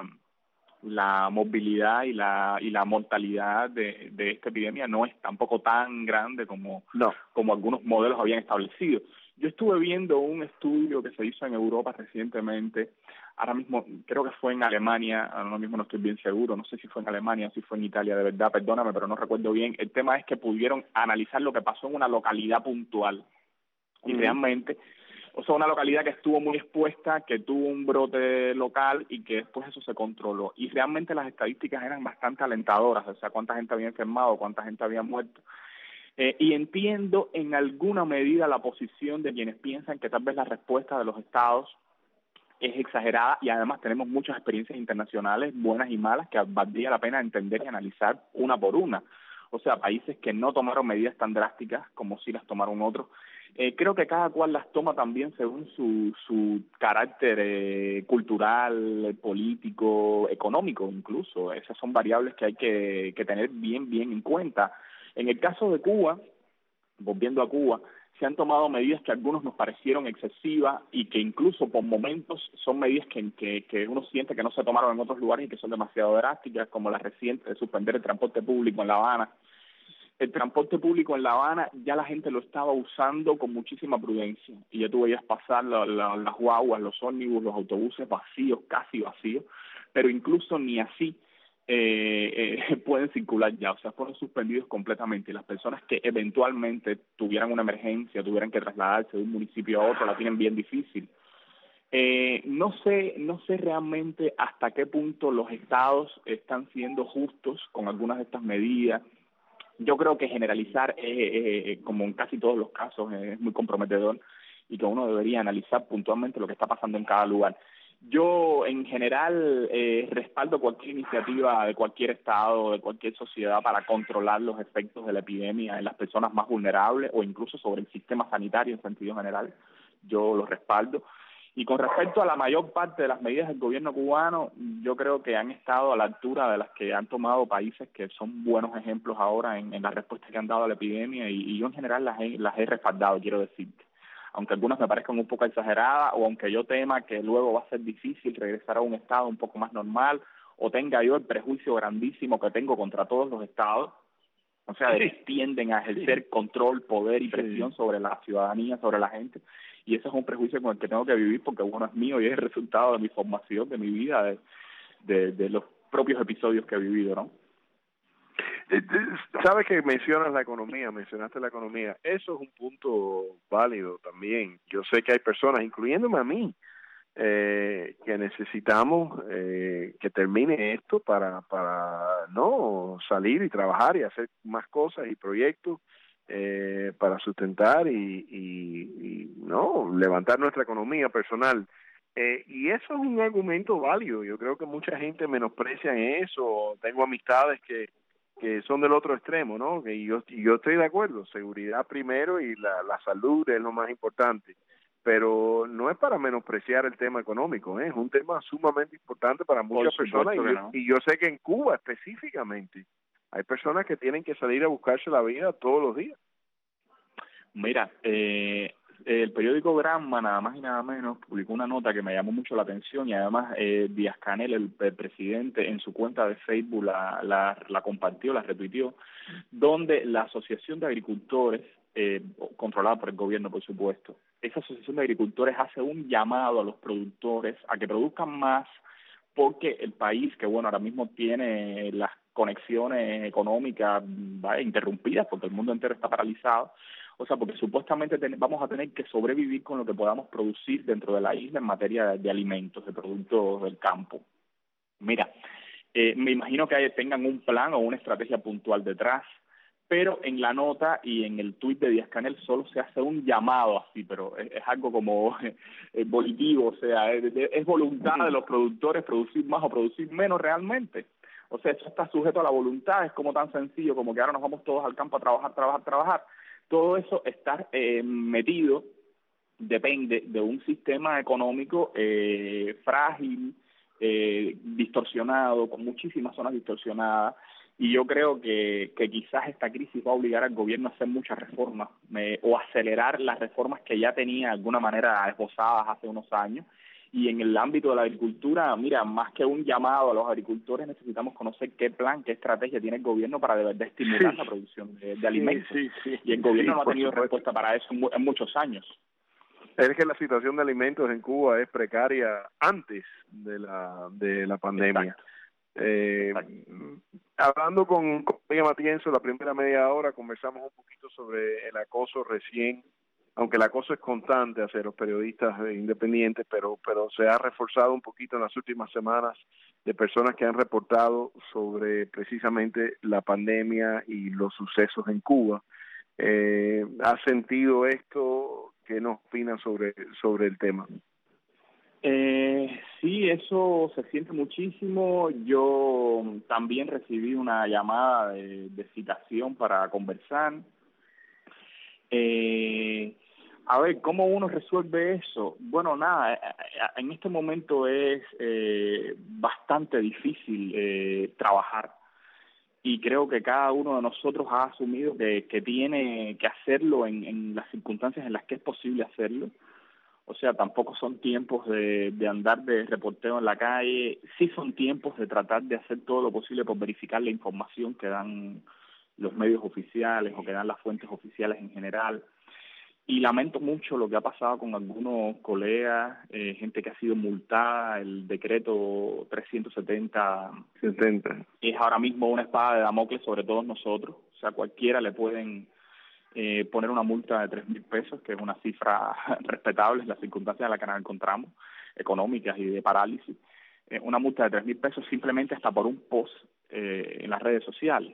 la movilidad y la y la mortalidad de, de esta epidemia no es tampoco tan grande como, no. como algunos modelos habían establecido. Yo estuve viendo un estudio que se hizo en Europa recientemente, ahora mismo creo que fue en Alemania, ahora mismo no estoy bien seguro, no sé si fue en Alemania o si fue en Italia, de verdad, perdóname, pero no recuerdo bien. El tema es que pudieron analizar lo que pasó en una localidad puntual y uh-huh. realmente, o sea, una localidad que estuvo muy expuesta, que tuvo un brote local y que después eso se controló. Y realmente las estadísticas eran bastante alentadoras, o sea, cuánta gente había enfermado, cuánta gente había muerto. Eh, y entiendo en alguna medida la posición de quienes piensan que tal vez la respuesta de los estados es exagerada y además tenemos muchas experiencias internacionales, buenas y malas, que valdría la pena entender y analizar una por una. O sea, países que no tomaron medidas tan drásticas como sí las tomaron otros. Eh, creo que cada cual las toma también según su, su carácter eh, cultural, político, económico incluso. Esas son variables que hay que, que tener bien, bien en cuenta. En el caso de Cuba, volviendo a Cuba, se han tomado medidas que a algunos nos parecieron excesivas y que incluso por momentos son medidas que, que, que uno siente que no se tomaron en otros lugares y que son demasiado drásticas, como la reciente de suspender el transporte público en La Habana. El transporte público en La Habana ya la gente lo estaba usando con muchísima prudencia y ya tú veías pasar la, la, las guaguas, los ómnibus, los autobuses vacíos, casi vacíos, pero incluso ni así Eh, eh, pueden circular ya, o sea, fueron suspendidos completamente y las personas que eventualmente tuvieran una emergencia, tuvieran que trasladarse de un municipio a otro, la tienen bien difícil. Eh, no sé, no sé realmente hasta qué punto los estados están siendo justos con algunas de estas medidas. Yo creo que generalizar, eh, eh, como en casi todos los casos, eh, es muy comprometedor y que uno debería analizar puntualmente lo que está pasando en cada lugar. Yo, en general, eh, respaldo cualquier iniciativa de cualquier estado, de cualquier sociedad para controlar los efectos de la epidemia en las personas más vulnerables o incluso sobre el sistema sanitario en sentido general. Yo lo respaldo. Y con respecto a la mayor parte de las medidas del gobierno cubano, yo creo que han estado a la altura de las que han tomado países que son buenos ejemplos ahora en, en la respuesta que han dado a la epidemia y, y yo en general las he, las he respaldado, quiero decirte. Aunque algunas me parezcan un poco exageradas o aunque yo tema que luego va a ser difícil regresar a un estado un poco más normal o tenga yo el prejuicio grandísimo que tengo contra todos los estados, o sea, de que tienden a ejercer sí. control, poder y presión sí. sobre la ciudadanía, sobre la gente, y ese es un prejuicio con el que tengo que vivir porque bueno, es mío y es el resultado de mi formación, de mi vida, de, de, de los propios episodios que he vivido, ¿no? Sabes que mencionas la economía, mencionaste la economía, eso es un punto válido también. Yo sé que hay personas, incluyéndome a mí, eh, que necesitamos eh, que termine esto para para no salir y trabajar y hacer más cosas y proyectos eh, para sustentar y, y, y no levantar nuestra economía personal. Eh, y eso es un argumento válido. Yo creo que mucha gente menosprecia eso. Tengo amistades que que son del otro extremo, ¿no? Que yo, yo estoy de acuerdo, seguridad primero y la, la salud es lo más importante, pero no es para menospreciar el tema económico, ¿eh? Es un tema sumamente importante para muchas personas y yo, no. y yo sé que en Cuba específicamente hay personas que tienen que salir a buscarse la vida todos los días. Mira, eh, el periódico Granma, nada más y nada menos, publicó una nota que me llamó mucho la atención y además eh, Díaz-Canel, el, el presidente, en su cuenta de Facebook la, la, la compartió, la retuiteó, donde la Asociación de Agricultores, eh, controlada por el gobierno, por supuesto, esa Asociación de Agricultores hace un llamado a los productores a que produzcan más porque el país, que bueno, ahora mismo tiene las conexiones económicas ¿vale? interrumpidas porque el mundo entero está paralizado, o sea, porque supuestamente ten, vamos a tener que sobrevivir con lo que podamos producir dentro de la isla en materia de, de alimentos, de productos del campo. Mira, eh, me imagino que tengan un plan o una estrategia puntual detrás, pero en la nota y en el tuit de Díaz-Canel solo se hace un llamado así, pero es, es algo como eh, volitivo, o sea, es, es voluntad de los productores producir más o producir menos realmente. O sea, eso está sujeto a la voluntad, es como tan sencillo como que ahora nos vamos todos al campo a trabajar, trabajar, trabajar. Todo eso está eh, metido, depende de un sistema económico eh, frágil, eh, distorsionado, con muchísimas zonas distorsionadas. Y yo creo que, que quizás esta crisis va a obligar al gobierno a hacer muchas reformas eh, o acelerar las reformas que ya tenía de alguna manera esbozadas hace unos años. Y en el ámbito de la agricultura, mira, más que un llamado a los agricultores, necesitamos conocer qué plan, qué estrategia tiene el gobierno para de verdad estimular sí. la producción de, de alimentos. Sí, sí, sí. Y el gobierno sí, no ha tenido supuesto. respuesta para eso en, en muchos años. Es que la situación de alimentos en Cuba es precaria antes de la de la pandemia. Exacto. Eh, hablando con, con Miguel Matienzo, la primera media hora conversamos un poquito sobre el acoso recién, aunque el acoso es constante hacia los periodistas independientes, pero pero se ha reforzado un poquito en las últimas semanas de personas que han reportado sobre precisamente la pandemia y los sucesos en Cuba. Eh, ¿Has sentido esto? ¿Qué nos opinas sobre, sobre el tema? Eh, sí, eso se siente muchísimo. Yo también recibí una llamada de, de citación para conversar. Eh, a ver, ¿cómo uno resuelve eso? Bueno, nada, en este momento es eh, bastante difícil eh, trabajar. Y creo que cada uno de nosotros ha asumido que, que tiene que hacerlo en, en las circunstancias en las que es posible hacerlo. O sea, tampoco son tiempos de, de andar de reporteo en la calle, sí son tiempos de tratar de hacer todo lo posible por verificar la información que dan los medios oficiales o que dan las fuentes oficiales en general. Y lamento mucho lo que ha pasado con algunos colegas, eh, gente que ha sido multada. El decreto trescientos setenta es ahora mismo una espada de Damocles sobre todos nosotros. O sea, cualquiera le pueden eh, poner una multa de tres mil pesos, que es una cifra respetable en las circunstancias en las que nos encontramos, económicas y de parálisis. Eh, una multa de tres mil pesos simplemente hasta por un post eh, en las redes sociales.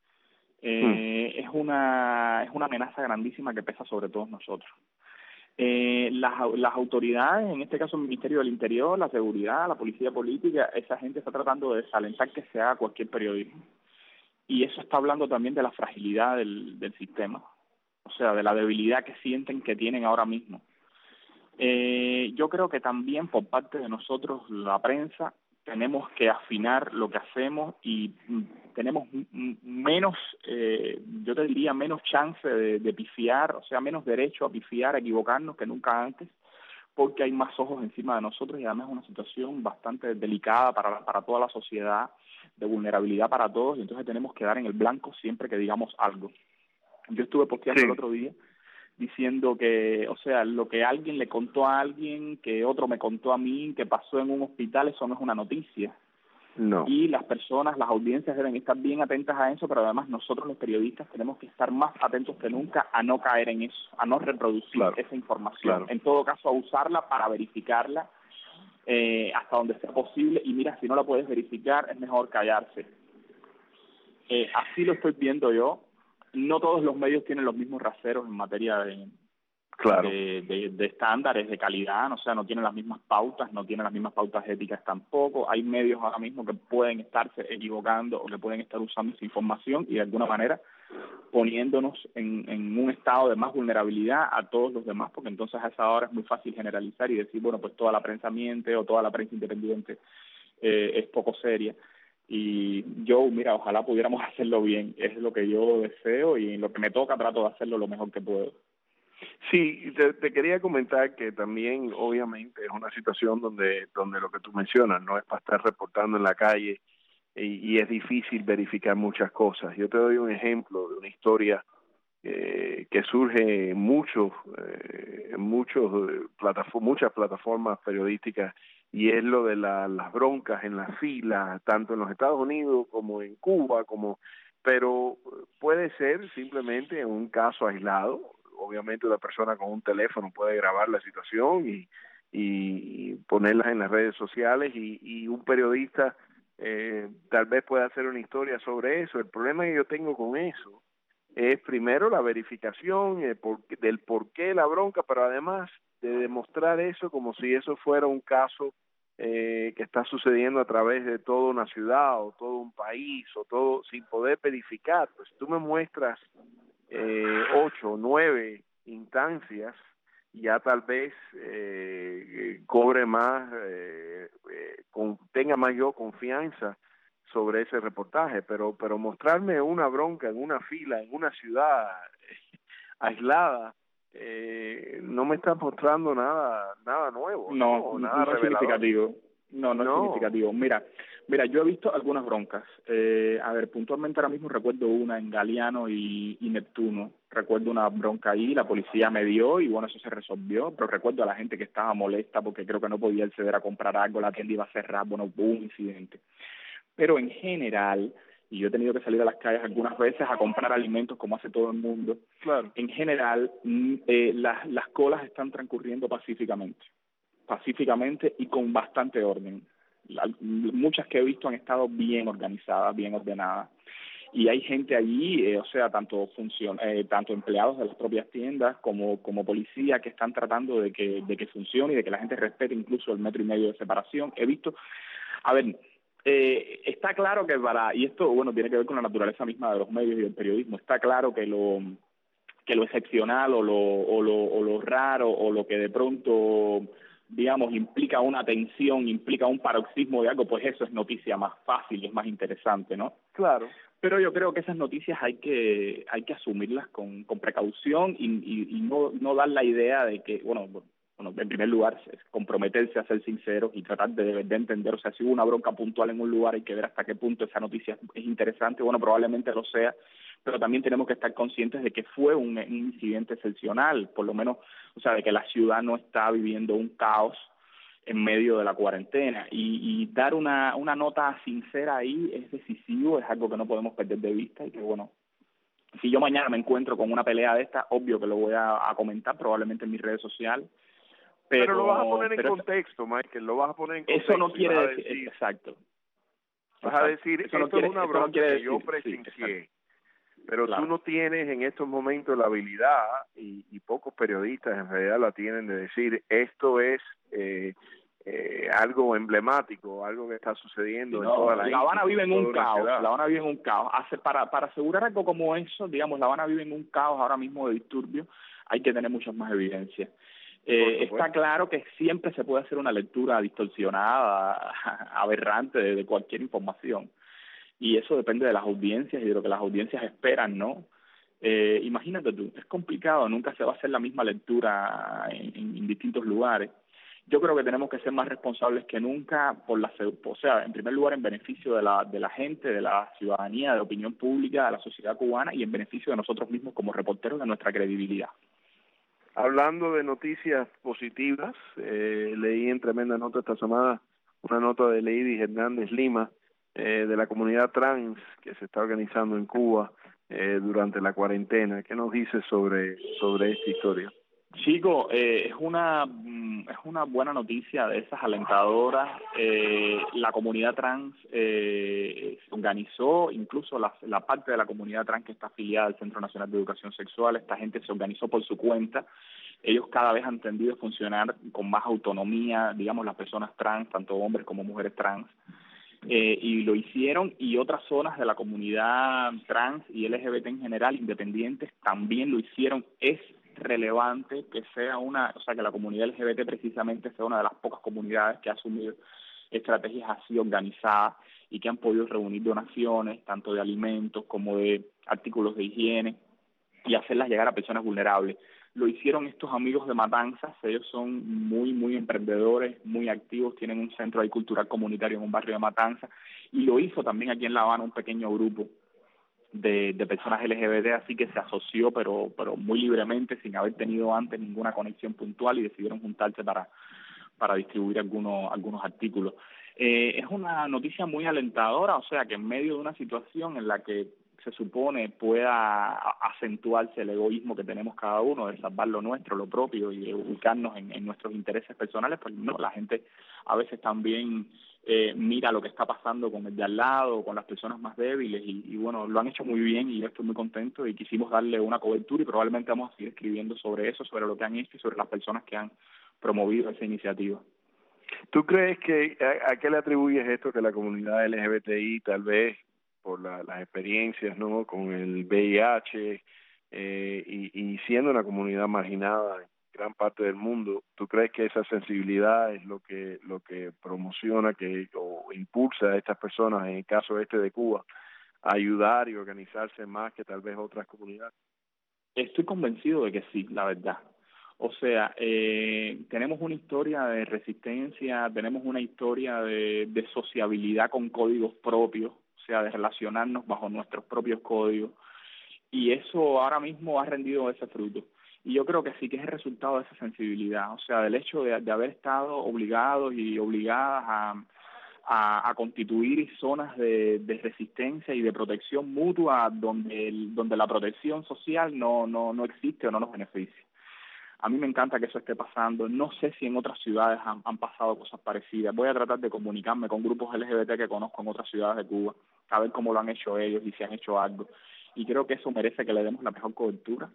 Eh, mm. es una es una amenaza grandísima que pesa sobre todos nosotros. Eh, las, las autoridades, en este caso el Ministerio del Interior, la seguridad, la policía política, esa gente está tratando de desalentar que se haga cualquier periodismo. Y eso está hablando también de la fragilidad del, del sistema, o sea, de la debilidad que sienten que tienen ahora mismo. Eh, yo creo que también por parte de nosotros, la prensa, tenemos que afinar lo que hacemos y tenemos menos, eh, yo te diría, menos chance de, de pifiar, o sea, menos derecho a pifiar, a equivocarnos que nunca antes, porque hay más ojos encima de nosotros y además es una situación bastante delicada para, para toda la sociedad, de vulnerabilidad para todos, y entonces tenemos que dar en el blanco siempre que digamos algo. Yo estuve posteando sí. el otro día diciendo que, o sea, lo que alguien le contó a alguien, que otro me contó a mí, que pasó en un hospital, eso no es una noticia. No. Y las personas, las audiencias deben estar bien atentas a eso, pero además nosotros los periodistas tenemos que estar más atentos que nunca a no caer en eso, a no reproducir claro. esa información. Claro. En todo caso, a usarla para verificarla eh, hasta donde sea posible. Y mira, si no la puedes verificar, es mejor callarse. Eh, así lo estoy viendo yo. No todos los medios tienen los mismos raseros en materia de, claro. de, de, de estándares de calidad, o sea, no tienen las mismas pautas, no tienen las mismas pautas éticas tampoco. Hay medios ahora mismo que pueden estarse equivocando o que pueden estar usando esa información y de alguna manera poniéndonos en, en un estado de más vulnerabilidad a todos los demás, porque entonces a esa hora es muy fácil generalizar y decir, bueno, pues toda la prensa miente o toda la prensa independiente eh, es poco seria. Y yo, mira, ojalá pudiéramos hacerlo bien, es lo que yo deseo y en lo que me toca trato de hacerlo lo mejor que puedo. Sí, te, te quería comentar que también obviamente es una situación donde donde lo que tú mencionas no es para estar reportando en la calle y, y es difícil verificar muchas cosas. Yo te doy un ejemplo de una historia eh, que surge en muchos, eh, en muchos plataform- muchas plataformas periodísticas y es lo de la, las broncas en las filas, tanto en los Estados Unidos como en Cuba, como pero puede ser simplemente un caso aislado. Obviamente una persona con un teléfono puede grabar la situación y, y, y ponerlas en las redes sociales y, y un periodista eh, tal vez pueda hacer una historia sobre eso. El problema que yo tengo con eso es primero la verificación eh, por, del por qué la bronca, pero además de demostrar eso como si eso fuera un caso eh, que está sucediendo a través de toda una ciudad o todo un país o todo sin poder verificar. Pues tú me muestras eh, ocho o nueve instancias, ya tal vez eh, cobre más, eh, eh, con, tenga más yo confianza sobre ese reportaje, pero pero mostrarme una bronca en una fila, en una ciudad eh, aislada, eh, no me está mostrando nada nada nuevo, No, no, no, nada no es revelador. significativo. No, no, No. es significativo. Mira, mira, yo he visto algunas broncas. Eh, a ver, puntualmente ahora mismo recuerdo una en Galeano y, y Neptuno. Recuerdo una bronca ahí, la policía me dio y bueno, eso se resolvió, pero recuerdo a la gente que estaba molesta porque creo que no podía acceder a comprar algo, la tienda iba a cerrar, bueno, hubo un incidente. Pero en general, y yo he tenido que salir a las calles algunas veces a comprar alimentos como hace todo el mundo, Claro. en general eh, las, las colas están transcurriendo pacíficamente, pacíficamente y con bastante orden. La, muchas que he visto han estado bien organizadas, bien ordenadas. Y hay gente allí, eh, o sea, tanto funcion eh, tanto empleados de las propias tiendas como como policía que están tratando de que de que funcione y de que la gente respete incluso el metro y medio de separación. He visto, a ver, eh, está claro que para, y esto, bueno, tiene que ver con la naturaleza misma de los medios y del periodismo, está claro que lo que lo excepcional o lo, o lo, o lo raro o lo que de pronto, digamos, implica una tensión, implica un paroxismo de algo, pues eso es noticia más fácil, es más interesante, ¿no? Claro. Pero yo creo que esas noticias hay que hay que asumirlas con, con precaución y, y, y no, no dar la idea de que, bueno, bueno, en primer lugar, es comprometerse a ser sinceros y tratar de, de entender, o sea, si hubo una bronca puntual en un lugar hay que ver hasta qué punto esa noticia es interesante, bueno, probablemente lo sea, pero también tenemos que estar conscientes de que fue un, un incidente excepcional, por lo menos, o sea, de que la ciudad no está viviendo un caos en medio de la cuarentena y, y dar una, una nota sincera ahí es decisivo, es algo que no podemos perder de vista y que, bueno, si yo mañana me encuentro con una pelea de esta, obvio que lo voy a, a comentar probablemente en mis redes sociales. Pero, pero lo vas a poner en pero contexto, Michael, lo vas a poner en contexto. Eso no quiere decir, decir, exacto. Vas exacto. a decir, eso no esto quiere, es una eso bronca no quiere que decir, yo presencié, sí, pero claro. tú no tienes en estos momentos la habilidad, y, y pocos periodistas en realidad la tienen, de decir, esto es eh, eh, algo emblemático, algo que está sucediendo sí, en no, toda la La Habana isla, vive en en un toda caos, ciudad. La Habana vive en un caos. Hace, para, para asegurar algo como eso, digamos, La Habana vive en un caos ahora mismo de disturbio, hay que tener muchas más evidencias. Eh, está claro que siempre se puede hacer una lectura distorsionada, aberrante de, de cualquier información. Y eso depende de las audiencias y de lo que las audiencias esperan, ¿no? Eh, imagínate tú, es complicado, nunca se va a hacer la misma lectura en, en, en distintos lugares. Yo creo que tenemos que ser más responsables que nunca, por la, o sea, en primer lugar en beneficio de la, de la gente, de la ciudadanía, de la opinión pública, de la sociedad cubana y en beneficio de nosotros mismos como reporteros, de nuestra credibilidad. Hablando de noticias positivas, eh, leí en tremenda nota esta semana una nota de Lady Hernández Lima, eh, de la comunidad trans que se está organizando en Cuba eh, durante la cuarentena. ¿Qué nos dice sobre, sobre esta historia? Chico, eh, es una es una buena noticia de esas alentadoras. Eh, la comunidad trans eh, se organizó, incluso la, la parte de la comunidad trans que está afiliada al Centro Nacional de Educación Sexual, esta gente se organizó por su cuenta. Ellos cada vez han tendido a funcionar con más autonomía, digamos, las personas trans, tanto hombres como mujeres trans. Eh, y lo hicieron, y otras zonas de la comunidad trans y L G B T en general, independientes, también lo hicieron. Es relevante que sea una, o sea, que la comunidad L G B T precisamente sea una de las pocas comunidades que ha asumido estrategias así organizadas y que han podido reunir donaciones, tanto de alimentos como de artículos de higiene, y hacerlas llegar a personas vulnerables. Lo hicieron estos amigos de Matanzas, ellos son muy, muy emprendedores, muy activos, tienen un centro ahí cultural comunitario en un barrio de Matanzas, y lo hizo también aquí en La Habana un pequeño grupo de, de personas L G B T, así que se asoció, pero pero muy libremente, sin haber tenido antes ninguna conexión puntual, y decidieron juntarse para, para distribuir algunos, algunos artículos. Eh, es una noticia muy alentadora, o sea, que en medio de una situación en la que se supone pueda acentuarse el egoísmo que tenemos cada uno, de salvar lo nuestro, lo propio y de ubicarnos en, en nuestros intereses personales, pues no, la gente a veces también eh, mira lo que está pasando con el de al lado, con las personas más débiles, y, y bueno, lo han hecho muy bien y yo estoy muy contento y quisimos darle una cobertura y probablemente vamos a seguir escribiendo sobre eso, sobre lo que han hecho y sobre las personas que han promovido esa iniciativa. ¿Tú crees que a, a qué le atribuyes esto, que la comunidad L G B T I, tal vez por la, las experiencias, ¿no?, con el V I H eh, y, y siendo una comunidad marginada en gran parte del mundo, ¿tú crees que esa sensibilidad es lo que lo que promociona que o impulsa a estas personas, en el caso este de Cuba, a ayudar y organizarse más que tal vez otras comunidades? Estoy convencido de que sí, la verdad. O sea, eh, tenemos una historia de resistencia, tenemos una historia de, de sociabilidad con códigos propios, o sea, de relacionarnos bajo nuestros propios códigos, y eso ahora mismo ha rendido ese fruto. Y yo creo que sí que es el resultado de esa sensibilidad, o sea, del hecho de, de haber estado obligados y obligadas a, a, a constituir zonas de, de resistencia y de protección mutua donde, el, donde la protección social no, no, no existe o no nos beneficia. A mí me encanta que eso esté pasando. No sé si en otras ciudades han, han pasado cosas parecidas. Voy a tratar de comunicarme con grupos L G B T que conozco en otras ciudades de Cuba, a ver cómo lo han hecho ellos y si han hecho algo. Y creo que eso merece que le demos la mejor cobertura.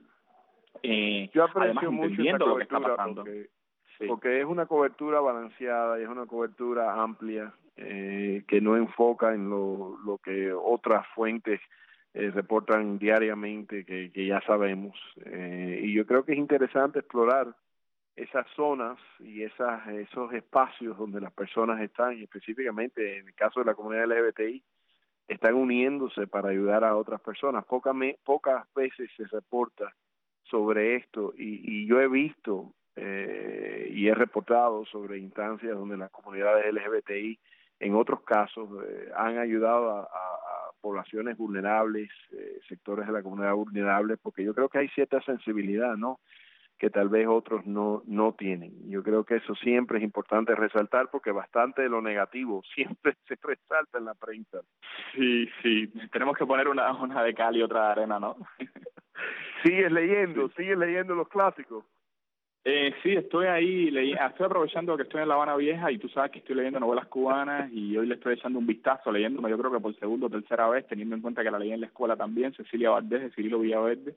Eh, Yo aprecio además, mucho esa lo que está cobertura pasando. porque, sí. porque es una cobertura balanceada y es una cobertura amplia eh, que no enfoca en lo, lo que otras fuentes Eh, reportan diariamente que, que ya sabemos, eh, y yo creo que es interesante explorar esas zonas y esas esos espacios donde las personas están, y específicamente en el caso de la comunidad L G B T I, están uniéndose para ayudar a otras personas. Poca me, pocas veces se reporta sobre esto, y, y yo he visto eh, y he reportado sobre instancias donde las comunidades L G B T I en otros casos eh, han ayudado a, a poblaciones vulnerables, eh, sectores de la comunidad vulnerables, porque yo creo que hay cierta sensibilidad, ¿no?, que tal vez otros no no tienen. Yo creo que eso siempre es importante resaltar, porque bastante de lo negativo siempre se resalta en la prensa. Sí, sí, tenemos que poner una, una de cal y otra de arena, ¿no? ¿Sigues leyendo? Sí. ¿Sigues leyendo los clásicos? Eh, sí, estoy ahí, leí, estoy aprovechando que estoy en La Habana Vieja y tú sabes que estoy leyendo novelas cubanas y hoy le estoy echando un vistazo, leyéndome yo creo que por segunda o tercera vez, teniendo en cuenta que la leí en la escuela también, Cecilia Valdés de Cirilo Villaverde.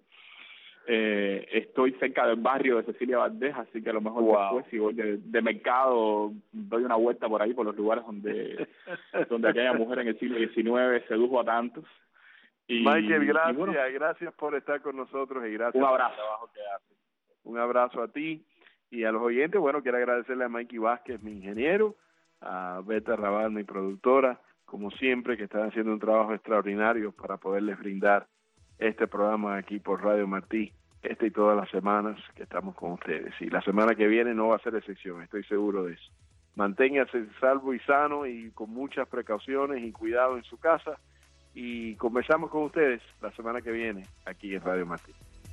Eh, estoy cerca del barrio de Cecilia Valdés, así que a lo mejor wow. después si voy de, de mercado doy una vuelta por ahí, por los lugares donde, donde aquella mujer en el siglo diecinueve sedujo a tantos. Y, Michael, gracias, y bueno, gracias por estar con nosotros y gracias un por abrazo. el trabajo que haces. Un abrazo a ti y a los oyentes. Bueno, quiero agradecerle a Mikey Vázquez, mi ingeniero, a Berta Raval, mi productora, como siempre, que están haciendo un trabajo extraordinario para poderles brindar este programa aquí por Radio Martí, este y todas las semanas que estamos con ustedes. Y la semana que viene no va a ser excepción, estoy seguro de eso. Manténgase salvo y sano y con muchas precauciones y cuidado en su casa. Y conversamos con ustedes la semana que viene aquí en Radio Martí.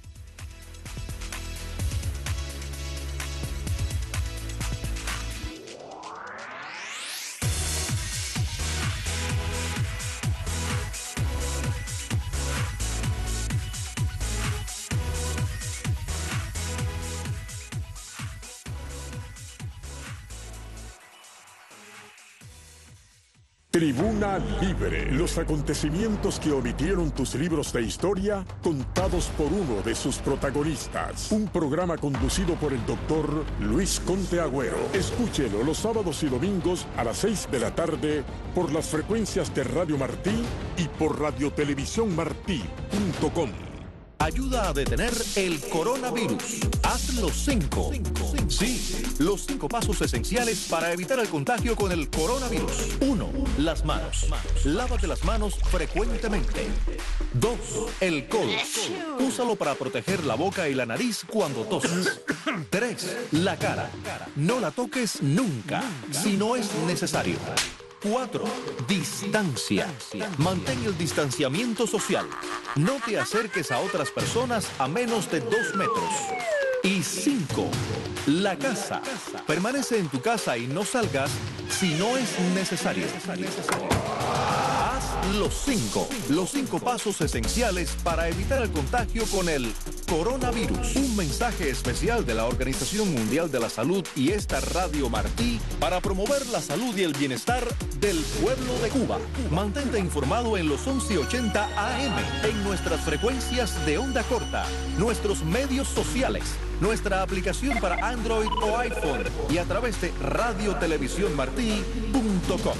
Tribuna Libre. Los acontecimientos que omitieron tus libros de historia, contados por uno de sus protagonistas. Un programa conducido por el doctor Luis Conte Agüero. Escúchelo los sábados y domingos a las seis de la tarde por las frecuencias de Radio Martí y por radiotelevisión martí punto com. Ayuda a detener el coronavirus. Haz los cinco. Sí, los cinco pasos esenciales para evitar el contagio con el coronavirus. Uno, las manos. Lávate las manos frecuentemente. Dos, el codo. Úsalo para proteger la boca y la nariz cuando tosas. Tres, la cara. No la toques nunca, si no es necesario. Cuatro, distancia. Mantén el distanciamiento social. No te acerques a otras personas a menos de dos metros. Y cinco, la casa. Permanece en tu casa y no salgas si no es necesario. Haz Los cinco, los cinco pasos esenciales para evitar el contagio con el coronavirus. Un mensaje especial de la Organización Mundial de la Salud y esta Radio Martí para promover la salud y el bienestar del pueblo de Cuba. Mantente informado en los once ochenta A M, en nuestras frecuencias de onda corta, nuestros medios sociales, nuestra aplicación para Android o iPhone y a través de radio televisión martí punto com.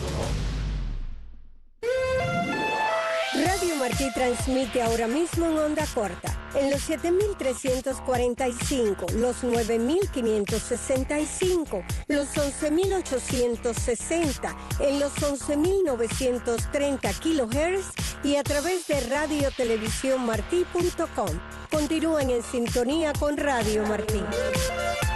Radio Martí transmite ahora mismo en onda corta, en los siete mil trescientos cuarenta y cinco, los nueve mil quinientos sesenta y cinco, los once mil ochocientos sesenta, en los once mil novecientos treinta kilohertz y a través de radio televisión martí punto com. Continúen en sintonía con Radio Martí.